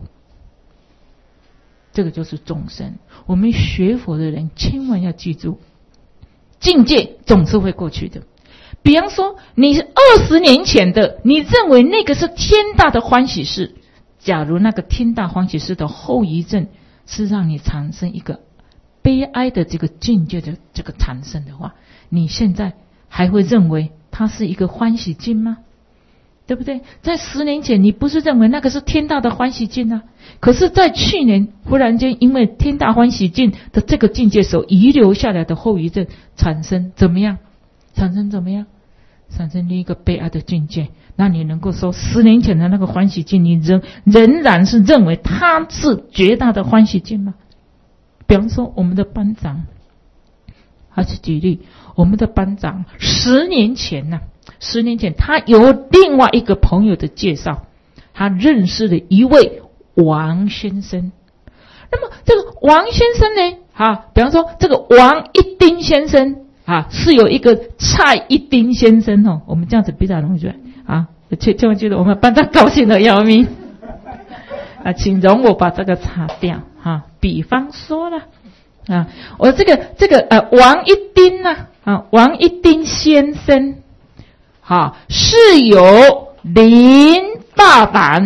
这个就是众生。我们学佛的人千万要记住。境界总是会过去的。比方说，你是二十年前的，你认为那个是天大的欢喜事。假如那个天大欢喜事的后遗症是让你产生一个悲哀的这个境界的这个产生的话，你现在还会认为它是一个欢喜境吗？对不对？在十年前你不是认为那个是天大的欢喜境啊，可是在去年忽然间因为天大欢喜境的这个境界所遗留下来的后遗症产生怎么样？产生怎么样？产生另一个悲哀的境界。那你能够说十年前的那个欢喜境，你仍仍然是认为它是绝大的欢喜境吗？比方说我们的班长，还是举例，我们的班长十年前呢、啊，十年前他有另外一个朋友的介绍，他认识了一位王先生。那么这个王先生呢，啊，比方说这个王一丁先生啊，是有一个蔡一丁先生哦，我们这样子比较容易觉得啊，千千万记得我们班长高兴的要命啊，请容我把这个擦掉哈、啊。比方说了啊，我这个这个呃王一丁呢 啊, 啊，王一丁先生。好、啊，是由林大胆，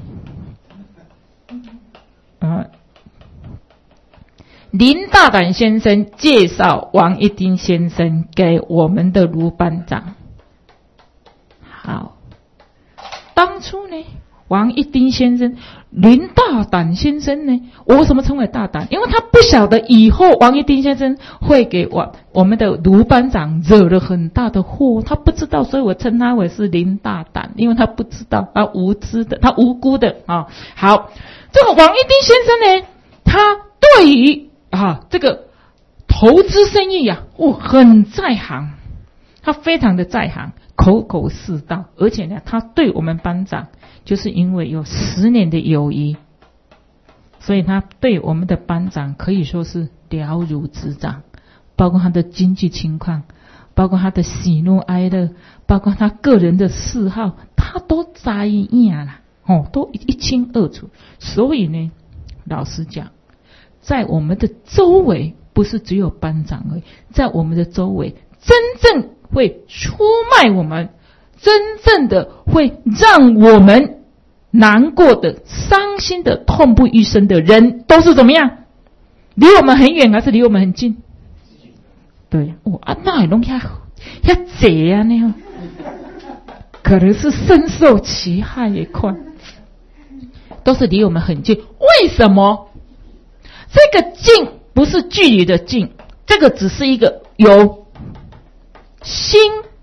啊，林大胆先生介绍王一丁先生给我们的卢班长。好，当初呢，王一丁先生、林大胆先生呢，我为什么称为大胆？因为他不晓得以后王一丁先生会给我我们的卢班长惹了很大的祸，他不知道，所以我称他为是林大胆，因为他不知道，他无知的，他无辜的啊。好，这个王一丁先生呢，他对于啊这个投资生意呀、啊，哦，很在行，他非常的在行，口口是道，而且呢，他对我们班长。就是因为有十年的友谊，所以他对我们的班长可以说是了如指掌，包括他的经济情况，包括他的喜怒哀乐，包括他个人的嗜好，他都知一样啦，哦，都一清二楚。所以呢，老实讲，在我们的周围，不是只有班长而已，在我们的周围，真正会出卖我们，真正的会让我们难过的、伤心的、痛不欲生的人，都是怎么样？离我们很远还是离我们很近？对，哦啊，那拢遐遐贼啊那样，可能是深受其害一块，都是离我们很近。为什么？这个近不是距离的近，这个只是一个有心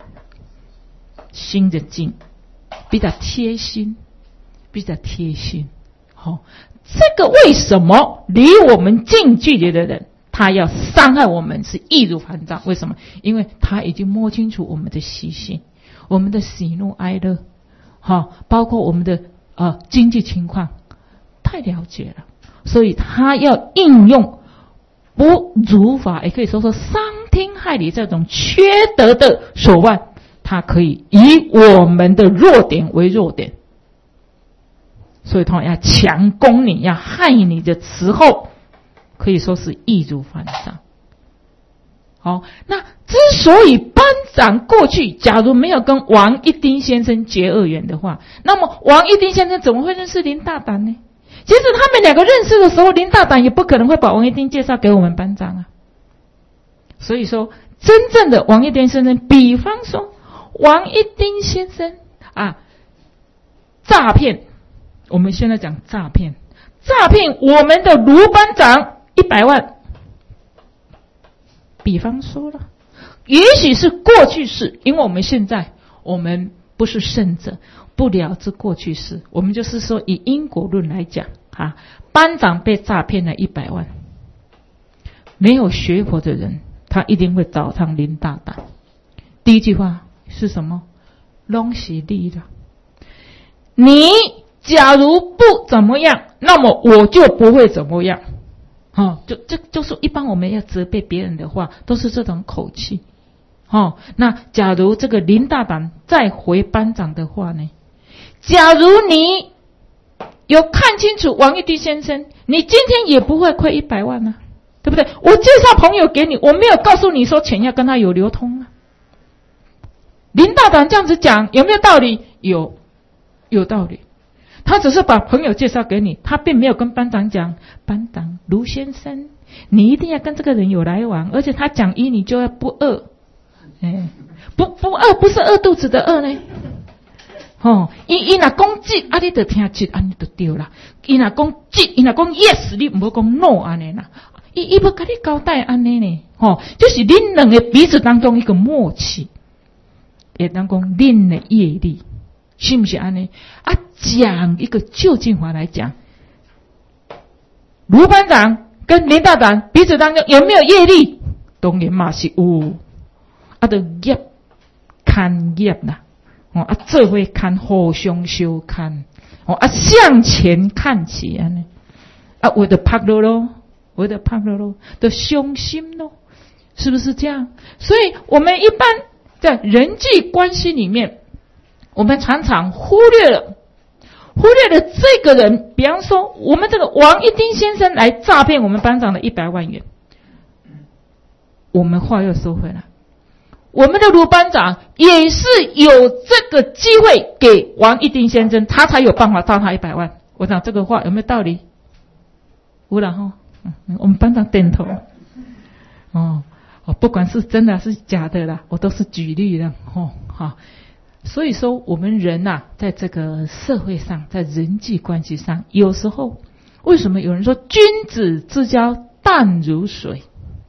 心的近，比较贴心。比较贴心，好、哦，这个为什么离我们近距离的人，他要伤害我们是易如反掌？为什么？因为他已经摸清楚我们的习性，我们的喜怒哀乐，好、哦，包括我们的呃经济情况，太了解了，所以他要应用不如法，也可以说说伤天害理这种缺德的手腕，他可以以我们的弱点为弱点。所以他要强攻你，要害你的时候，可以说是易如反掌。好，那之所以班长过去假如没有跟王一丁先生结恶缘的话，那么王一丁先生怎么会认识林大胆呢？其实他们两个认识的时候，林大胆也不可能会把王一丁介绍给我们班长啊。所以说，真正的王一丁先生，比方说王一丁先生啊，诈骗。我们现在讲诈骗，诈骗我们的卢班长一百万。比方说了，也许是过去式，因为我们现在我们不是圣者，不了知过去式，我们就是说以因果论来讲啊，班长被诈骗了一百万，没有学佛的人，他一定会找上林大胆。第一句话是什么？拢是你的，你。假如不怎么样，那么我就不会怎么样。哦，就这就是一般我们要责备别人的话，都是这种口气。哦，那假如这个林大胆再回班长的话呢？假如你有看清楚王一丁先生，你今天也不会亏一百万啊，对不对？我介绍朋友给你，我没有告诉你说钱要跟他有流通啊。林大胆这样子讲有没有道理？有，有道理。他只是把朋友介绍给你，他并没有跟班长讲，班长卢先生， 你一定要跟这个人有来往，而且他讲一你就要不饿，哎，不不饿不是饿肚子的饿呢。哦，伊伊若讲即，啊你就听即，安尼就对啦。伊若讲即，伊若讲 yes， 你唔好讲 no 安尼啦。伊伊要甲你交代安尼呢，吼，就是恁两个彼此当中一个默契，也当讲恁的业力，是不是安尼？啊，讲一个就近话来讲，卢班长跟林大长彼此当中有没有业力？当然嘛是有，啊，就业看业啦。哦啊，这会看互相修看，哦啊，向前看起安尼，啊，我的拍落咯，我的拍落咯，的胸心咯，是不是这样？所以我们一般在人际关系里面，我们常常忽略了，忽略了这个人。比方说，我们这个王一丁先生来诈骗我们班长的一百万元，我们话又收回来。我们的卢班长也是有这个机会给王一丁先生，他才有办法盗他一百万。我讲这个话有没有道理？有啦齁，嗯，我们班长点头。哦，哦，不管是真的是假的啦，我都是举例的，哦，好。所以说，我们人呐、啊，在这个社会上，在人际关系上，有时候为什么有人说君子之交淡如水？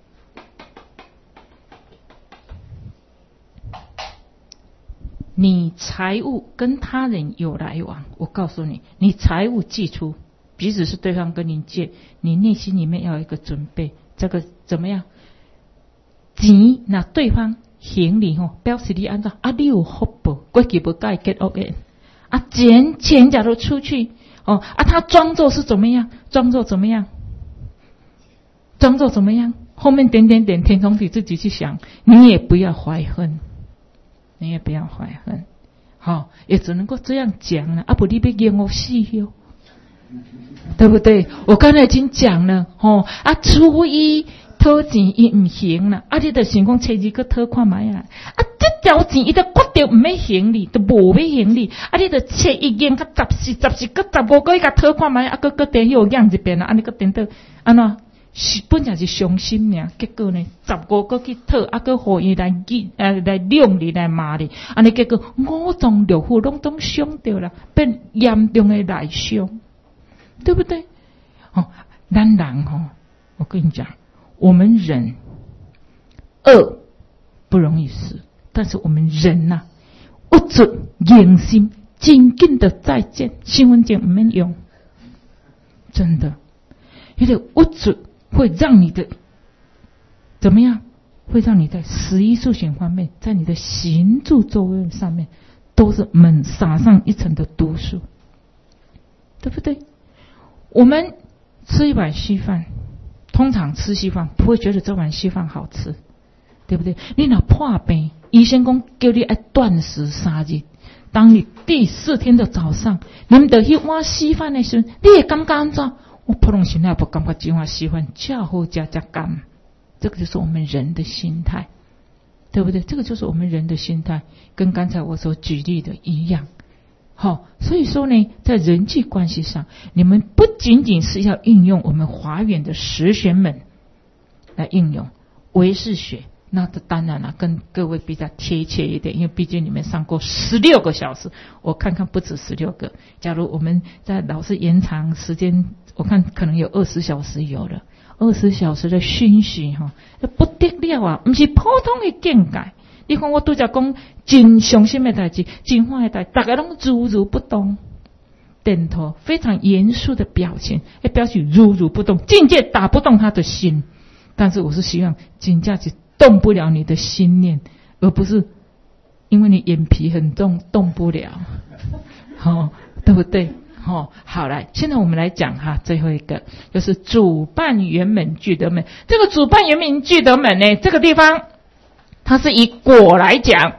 你财务跟他人有来往，我告诉你，你财务寄出，即使是对方跟你借，你内心里面要有一个准备，这个怎么样？钱那对方行李吼，表示你按照啊，你有福报，过去不该结恶缘啊，钱钱假如出去哦啊，他装作是怎么样？装作怎么样？装作怎么样？后面点点点，填充你自己去想，你也不要怀恨。你也不要怀恨，好、哦，也只能够这样讲了。啊，不，你别冤我死哟，对不对？我刚才已经讲了，哦，啊，初一讨钱伊唔行啦，啊，你就想讲初二个讨看卖啊，啊，这条钱伊都决定唔要行哩，都无要行哩，啊，你就初一元较十四、十四个十五个伊甲讨看卖，啊，个个等又养一遍啦，啊，你个等到安怎？是本来是伤心呢，结果呢，十五个去讨，啊，个互伊来记，呃，来量你来骂你，安尼结果五脏六腑拢都伤掉了，变严重的内伤，对不对？哦，咱人哦，我跟你讲，我们人恶不容易死，但是我们人呐、啊，不准言心，紧紧的再见，新闻节唔免用，真的，因为不准。会让你的怎么样？会让你在食衣住行方面，在你的行住坐位上面，都是猛撒上一层的毒素，对不对？我们吃一碗稀饭，通常吃稀饭不会觉得这碗稀饭好吃，对不对？你若破病，医生讲叫你爱断食三日，当你第四天的早上，你们得去碗稀饭的时候，你也感觉安怎？我普通心态不感觉这碗稀饭较好加加干，这个就是我们人的心态，对不对？这个就是我们人的心态，跟刚才我所举例的一样。好，所以说呢，在人际关系上，你们不仅仅是要运用我们华远的十玄门来应用唯识学，那这当然了，跟各位比较贴切一点，因为毕竟你们上过十六个小时，我看看不止十六个。假如我们在老是延长时间，我看可能有二十小时有了，二十小时的熏习哈，这不得了啊！不是普通的见解。你看我拄则讲真伤心的代志，真欢的代志，大家拢如如不动，点头，非常严肃的表情，会表示如如不动，境界打不动他的心。但是我是希望境界是动不了你的心念，而不是因为你眼皮很重动不了，好、哦，对不对？哦，好来，现在我们来讲哈，最后一个就是主办圆满聚德门。这个主办圆满聚德门呢，这个地方它是以果来讲。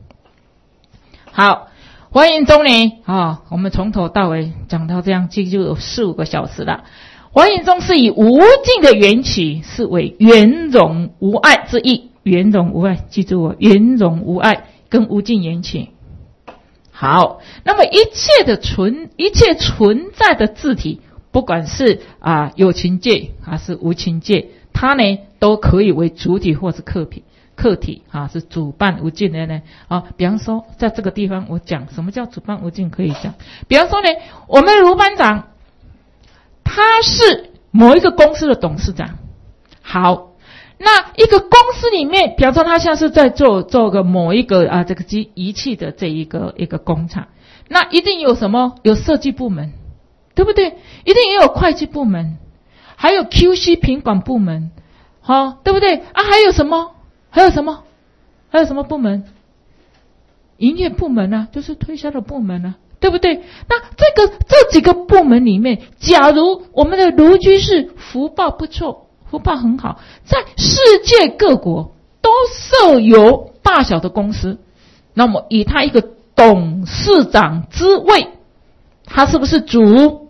好，华严宗呢，啊、哦，我们从头到尾讲到这样，这就有四五个小时了。华严宗是以无尽的缘起，是为圆融无碍之意。圆融无碍，记住我，圆融无碍跟无尽缘起。好，那么一切的存，一切存在的自体，不管是啊有情界还是无情界， 它呢都可以为主体或是客体。客体啊是主办无尽的呢啊，比方说在这个地方我讲什么叫主办无尽可以讲，比方说呢，我们卢班长他是某一个公司的董事长，好，那一个公司里面，比方说他现在是在做做个某一个啊这个机仪器的这一个一个工厂，那一定有什么有设计部门，对不对？一定也有会计部门，还有 Q C 品管部门，好、哦，对不对啊？还有什么？还有什么？还有什么部门？营业部门啊，就是推销的部门啊，对不对？那这个这几个部门里面，假如我们的卢居士福报不错，福报很好，在世界各国都设有大小的公司，那么以他一个董事长之位，他是不是主？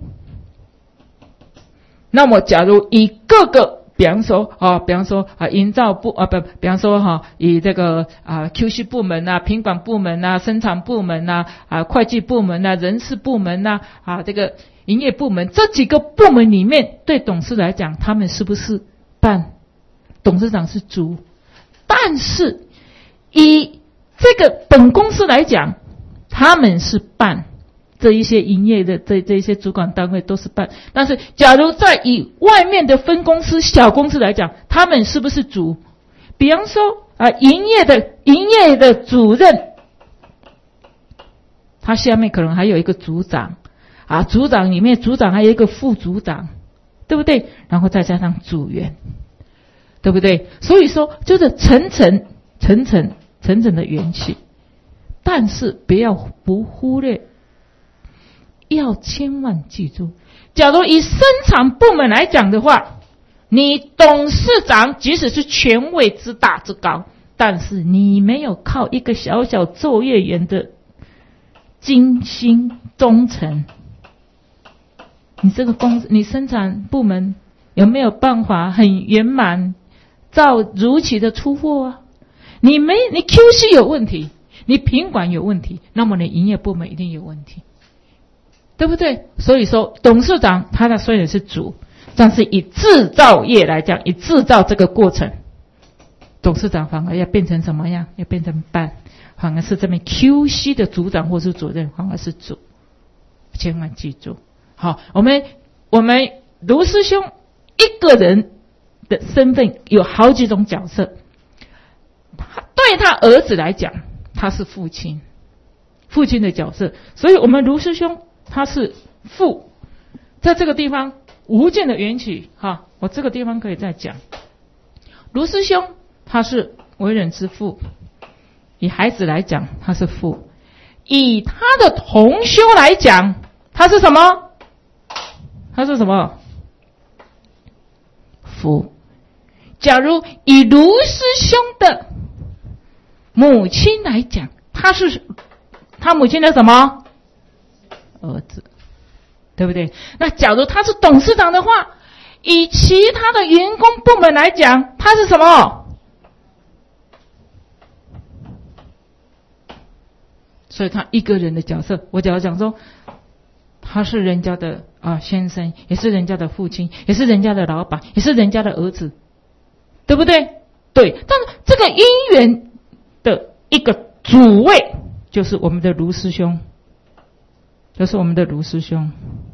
那么假如以各个比方说啊，比方说啊，营造部啊，不，比方说哈、啊，以这个啊 Q C 部门啊、品管部门啊、生产部门啊、啊会计部门啊、人事部门啊、啊这个营业部门这几个部门里面，对董事来讲，他们是不是办？董事长是主，但是以这个本公司来讲，他们是办。这一些营业的这这一些主管单位都是办，但是假如在以外面的分公司小公司来讲，他们是不是主？比方说啊，营业的营业的主任，他下面可能还有一个组长啊，组长里面组长还有一个副组长，对不对？然后再加上组员，对不对？所以说就是层层层层层层的元气，但是不要不忽略。要千万记住，假如以生产部门来讲的话，你董事长即使是权位之大之高，但是你没有靠一个小小作业员的精心忠诚，你这个公司，你生产部门有没有办法很圆满，照如期的出货啊？你没，你 Q C 有问题，你品管有问题，那么你营业部门一定有问题。对不对？所以说，董事长他的虽然是主，但是以制造业来讲，以制造这个过程，董事长反而要变成什么样？要变成办，反而是这边 Q C 的组长或是主任，反而是主。千万记住，好，我们我们卢师兄一个人的身份有好几种角色。对他儿子来讲，他是父亲，父亲的角色，所以我们卢师兄。他是父，在这个地方无尽的缘起哈，我这个地方可以再讲。卢师兄他是为人之父，以孩子来讲他是父，以他的同修来讲他是什么？他是什么？父。假如以卢师兄的母亲来讲，他是他母亲的什么？儿子，对不对？那假如他是董事长的话，以其他的员工部门来讲，他是什么？所以他一个人的角色，我假如讲说，他是人家的啊先生，也是人家的父亲，也是人家的老板，也是人家的儿子，对不对？对，但是这个因缘的一个主位，就是我们的卢师兄。就是我们的卢师兄，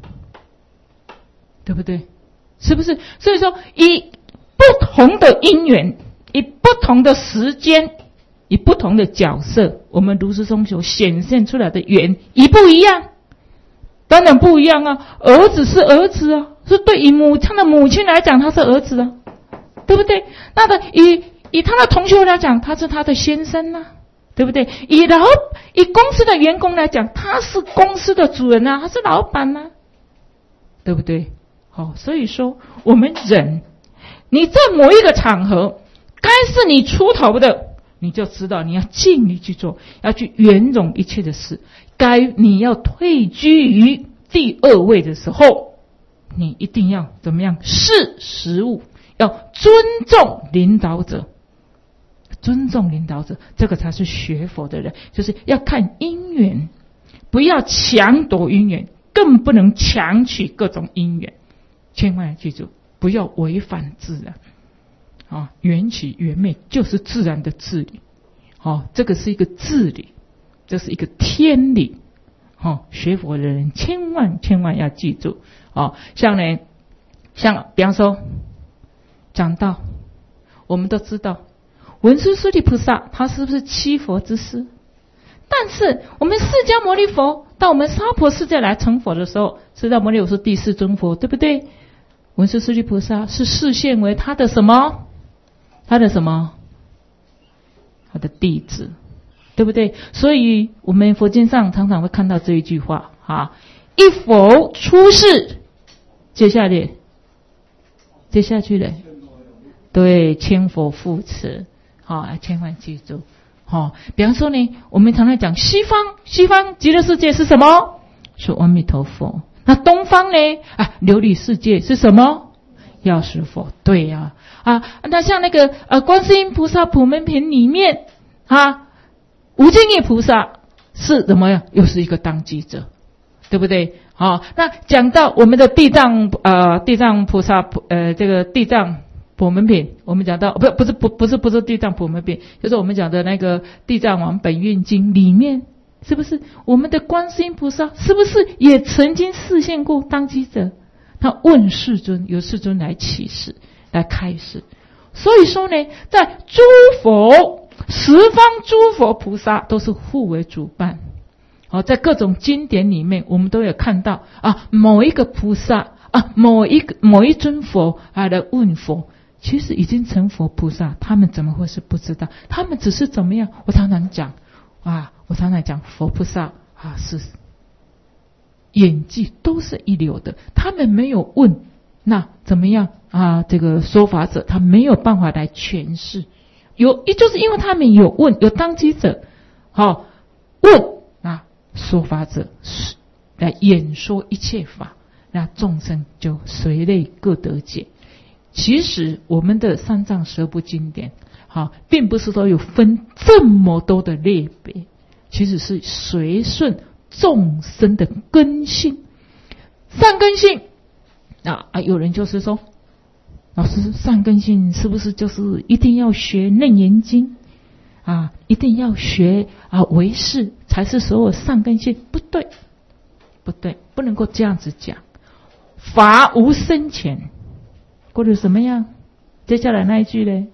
对不对？是不是？所以说，以不同的因缘，以不同的时间，以不同的角色，我们卢师兄所显现出来的缘一不一样？当然不一样啊！儿子是儿子啊，是对以母他的母亲来讲，他是儿子啊，对不对？那的以以他的同学来讲，他是他的先生啊。对不对？以老以公司的员工来讲，他是公司的主人啊，他是老板啊，对不对？好、哦，所以说我们人，你在某一个场合，该是你出头的，你就知道你要尽力去做，要去圆融一切的事。该你要退居于第二位的时候，你一定要怎么样？识时务，要尊重领导者。尊重领导者，这个才是学佛的人，就是要看因缘，不要强夺因缘，更不能强取各种因缘。千万要记住，不要违反自然。 啊，缘起缘灭就是自然的治理。哦，这个是一个治理，这是一个天理。哦，学佛的人千万千万要记住。哦，像呢，像比方说讲到，我们都知道文殊师利菩萨他是不是七佛之师？但是我们释迦牟尼佛到我们娑婆世界来成佛的时候，释迦牟尼佛是第四尊佛，对不对？文殊师利菩萨是示现为他的什么？他的什么？他的弟子，对不对？所以我们佛经上常常会看到这一句话啊，一佛出世，接下来接下去的，对，千佛护持，好，千万记住。好，比方说呢，我们常常讲西方，西方极乐世界是什么？是阿弥陀佛。那东方呢？啊，琉璃世界是什么？药师佛。对呀、啊，啊，那像那个呃，观世音菩萨普门品里面啊，无尽意菩萨是怎么样？又是一个当机者，对不对？好，那讲到我们的地藏呃，地藏菩萨呃，这个地藏普门品，我们讲到不不是不不是不是地藏普门品，就是我们讲的那个地藏王本愿经里面，是不是我们的观世音菩萨是不是也曾经示现过当机者？他问世尊，由世尊来启示，来开示。所以说呢，在诸佛十方诸佛菩萨都是互为主办。好，在各种经典里面，我们都有看到啊，某一个菩萨啊，某一个某一尊佛啊来问佛。其实已经成佛菩萨，他们怎么会是不知道？他们只是怎么样？我常常讲啊，我常常讲佛菩萨啊是演技都是一流的，他们没有问，那怎么样啊？这个说法者他没有办法来诠释，有也就是因为他们有问，有当机者，好问啊，说法者来演说一切法，那众生就随类各得解。其实我们的三藏十二部经典，好，并不是说有分这么多的类别，其实是随顺众生的根性，善根性。啊啊，有人就是说，老师，善根性是不是就是一定要学楞严经啊？一定要学啊唯识才是所有善根性？不对，不对，不能够这样子讲。法无深浅。或者什么样？接下来那一句呢？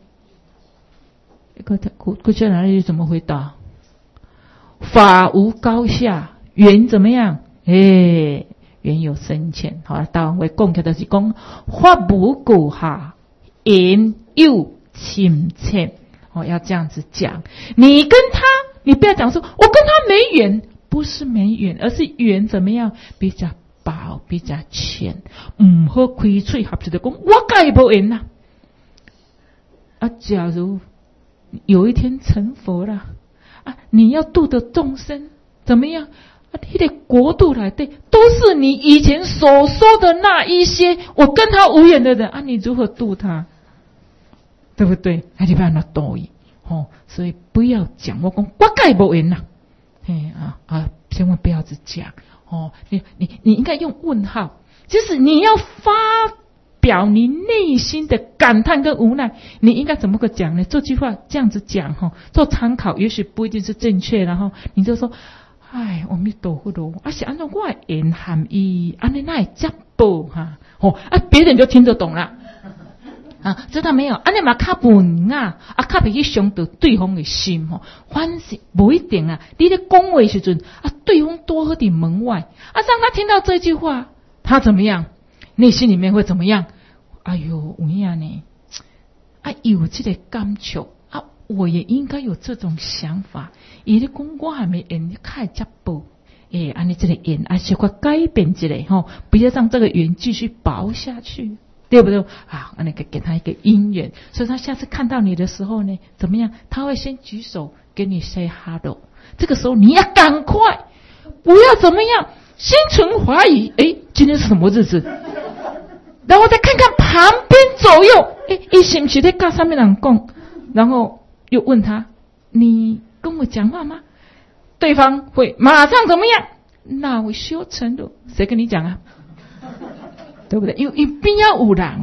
接下来那一句怎么回答？法无高下，缘怎么样？哎，缘有深浅。好了，大王为讲起的是讲法无高下，缘有深浅。哦，要这样子讲。你跟他，你不要讲说我跟他没缘，不是没缘，而是缘怎么样？比较薄，比较浅，唔好开嘴合就讲我该无缘啦。啊，假如有一天成佛了啊，你要度的众生怎么样？啊，你的国度来对，都是你以前所说的那一些，我跟他无缘的人啊，你如何度他？对不对？啊，你不要那多疑哦，所以不要讲我讲我该无缘啦。嘿啊啊，千万不要只讲。哦，你你你应该用问号，就是你要发表你内心的感叹跟无奈，你应该怎么个讲呢？这句话这样子讲哈，做参考，也许不一定是正确，然后你就说，哎，阿弥陀佛咯，啊是按照我的言含义，安尼那会接报哈，哦啊，别人就听得懂了。啊，知道没有？安尼嘛较文啊，啊较袂去伤到对方的心吼。反正不一定啊，你咧讲话时阵啊，对方多喝点门外啊，让他听到这句话，他怎么样？内心里面会怎么样？哎呦，有影呢？啊，有这个感触啊，我也应该有这种想法。伊咧讲我还没缘，较会接报。诶，安尼这个缘啊，小可改变一下吼，不要让这个缘继续薄下去。对不对啊？那个给他一个因缘，所以他下次看到你的时候呢，怎么样？他会先举手跟你 say hello。这个时候你要赶快，不要怎么样，心存怀疑。诶，今天是什么日子？然后再看看旁边左右，诶，一心起在跟上面人讲，然后又问他：你跟我讲话吗？对方会马上怎么样？那我修成了，谁跟你讲啊？对不对？因为边要有人嘛，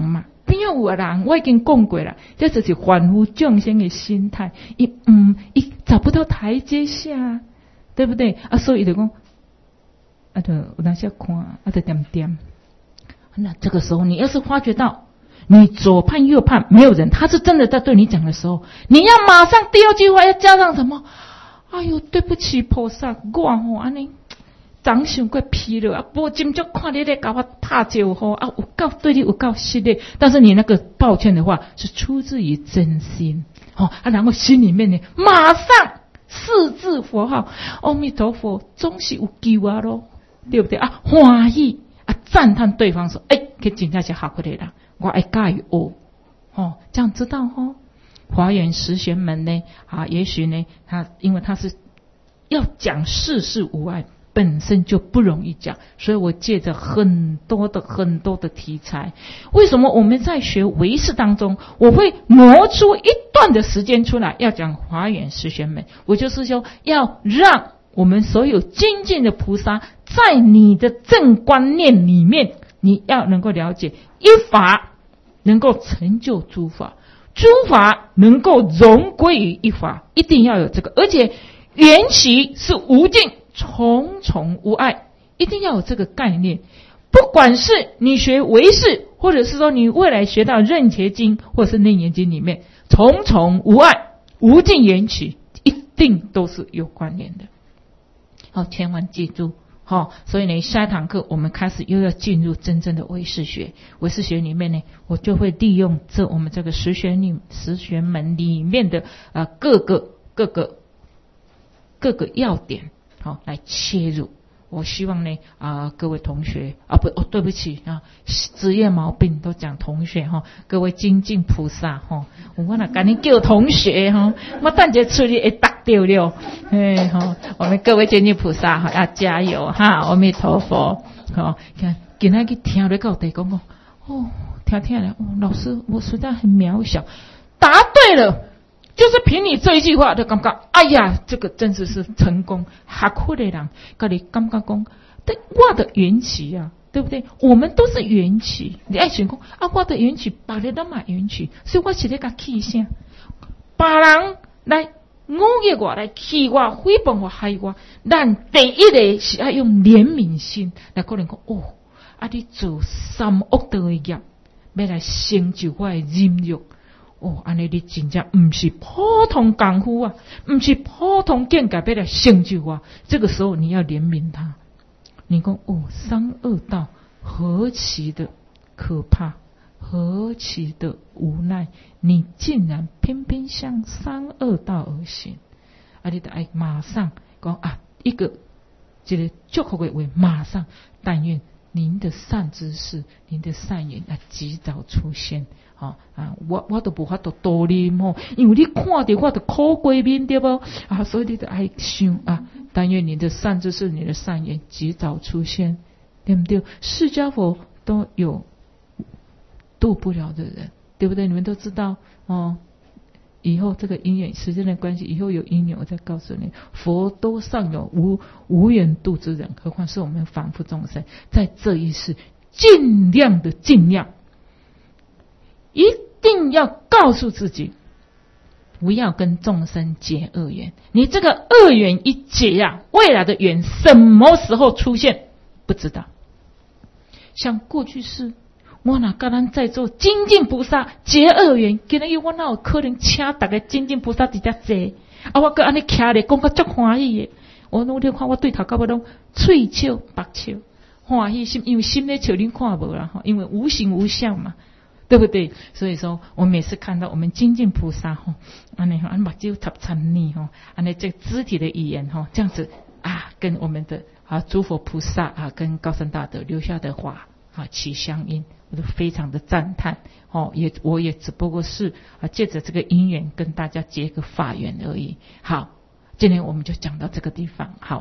边有有人，我已经讲过了，这就是凡夫众生的心态，伊嗯，伊找不到台阶下，对不对？啊，所以就讲，啊，就有那些看，啊，就点点。那这个时候，你要是发觉到你左盼右盼没有人，他是真的在对你讲的时候，你要马上第二句话要加上什么？哎呦，对不起菩萨，我吼安尼。长想过疲了啊！无真正看你咧搞我拍招呼啊，有够对你有够失礼。但是你那个抱歉的话是出自于真心哦啊，然后心里面呢马上四字佛号阿弥陀佛，总是有救我咯，对不对啊？欢喜啊，赞叹对方说：“哎、欸，佢真正是好过来啦，我爱教育哦。”哦，这样知道哦。华严十玄门呢啊，也许呢，他因为他是要讲世事无碍。本身就不容易讲，所以我借着很多的很多的题材。为什么我们在学唯识当中，我会挪出一段的时间出来要讲华严十玄门？我就是说，要让我们所有精进的菩萨，在你的正观念里面，你要能够了解一法能够成就诸法，诸法能够融归于一法，一定要有这个，而且缘起是无尽。重重无碍，一定要有这个概念。不管是你学唯识，或者是说你未来学到任伽经或者是楞严经里面，重重无碍、无尽缘起，一定都是有关联的。好，千万记住。好，所以呢，下一堂课我们开始又要进入真正的唯识学。唯识学里面呢，我就会利用这我们这个十玄里十玄门里面的啊各个各个各个要点。好，来切入。我希望呢，啊、呃，各位同学啊，不，哦，对不起啊，职业毛病都讲同学哈，各位精进菩萨哈，我那赶紧叫同学哈，我等下出去会答掉了，哎哈，我们各位精进菩萨哈，要加油哈，阿弥陀佛，好，看今天去听了到底讲讲，哦，听听了，哦，老师我实在很渺小，答对了。就是凭你这一句话就感觉，哎呀，这个真的是成功。哈苦的人，跟你感觉讲，对我的缘起啊，对不对？我们都是缘起。你爱想讲啊，我的缘起，别人都嘛缘起，所以我是咧甲气声。别人来误解我，来气我、诽谤我、害我，咱第一个是要用怜悯心来可能讲，哦，啊，你做三恶道的业，要来成就我的忍辱。哦，安尼你真正不是普通功夫啊，不是普通见解要来成就啊。这个时候你要怜悯他，你说哦，三恶道何其的可怕，何其的无奈，你竟然偏偏向三恶道而行，啊，你得爱马上讲啊，一个这个祝福的话，马上但愿您的善知识，您的善言要及早出现。哦啊，我我都无法度多念吼，因为你看到我的苦过面对不啊，所以你就爱想啊，但愿你的善知识、你的善言及早出现，对不对？释迦佛都有度不了的人，对不对？你们都知道哦。以后这个因缘时间的关系，以后有因缘我再告诉你，佛都尚有无无缘度之人，何况是我们凡夫众生，在这一世尽量的尽量。一定要告诉自己，不要跟众生结恶缘。你这个恶缘一结啊，未来的缘什么时候出现不知道。像过去式，我哪跟咱在座精进菩萨结恶缘，今日我哪有可能请大家精进菩萨直接坐？啊，我搁安尼徛咧，讲个足欢喜的。我努力看，我对头到尾拢喙笑白笑，欢喜心，因为心咧笑恁看无啦，因为无形无相嘛。对不对？所以说我每次看到我们精进菩萨吼，安尼吼，安目睭插参你吼，安尼这肢体的语言吼，这样子啊，跟我们的啊诸佛菩萨啊，跟高僧大德留下的话啊起相应，我都非常的赞叹哦。也我也只不过是啊借着这个因缘跟大家结个法缘而已。好，今天我们就讲到这个地方。好。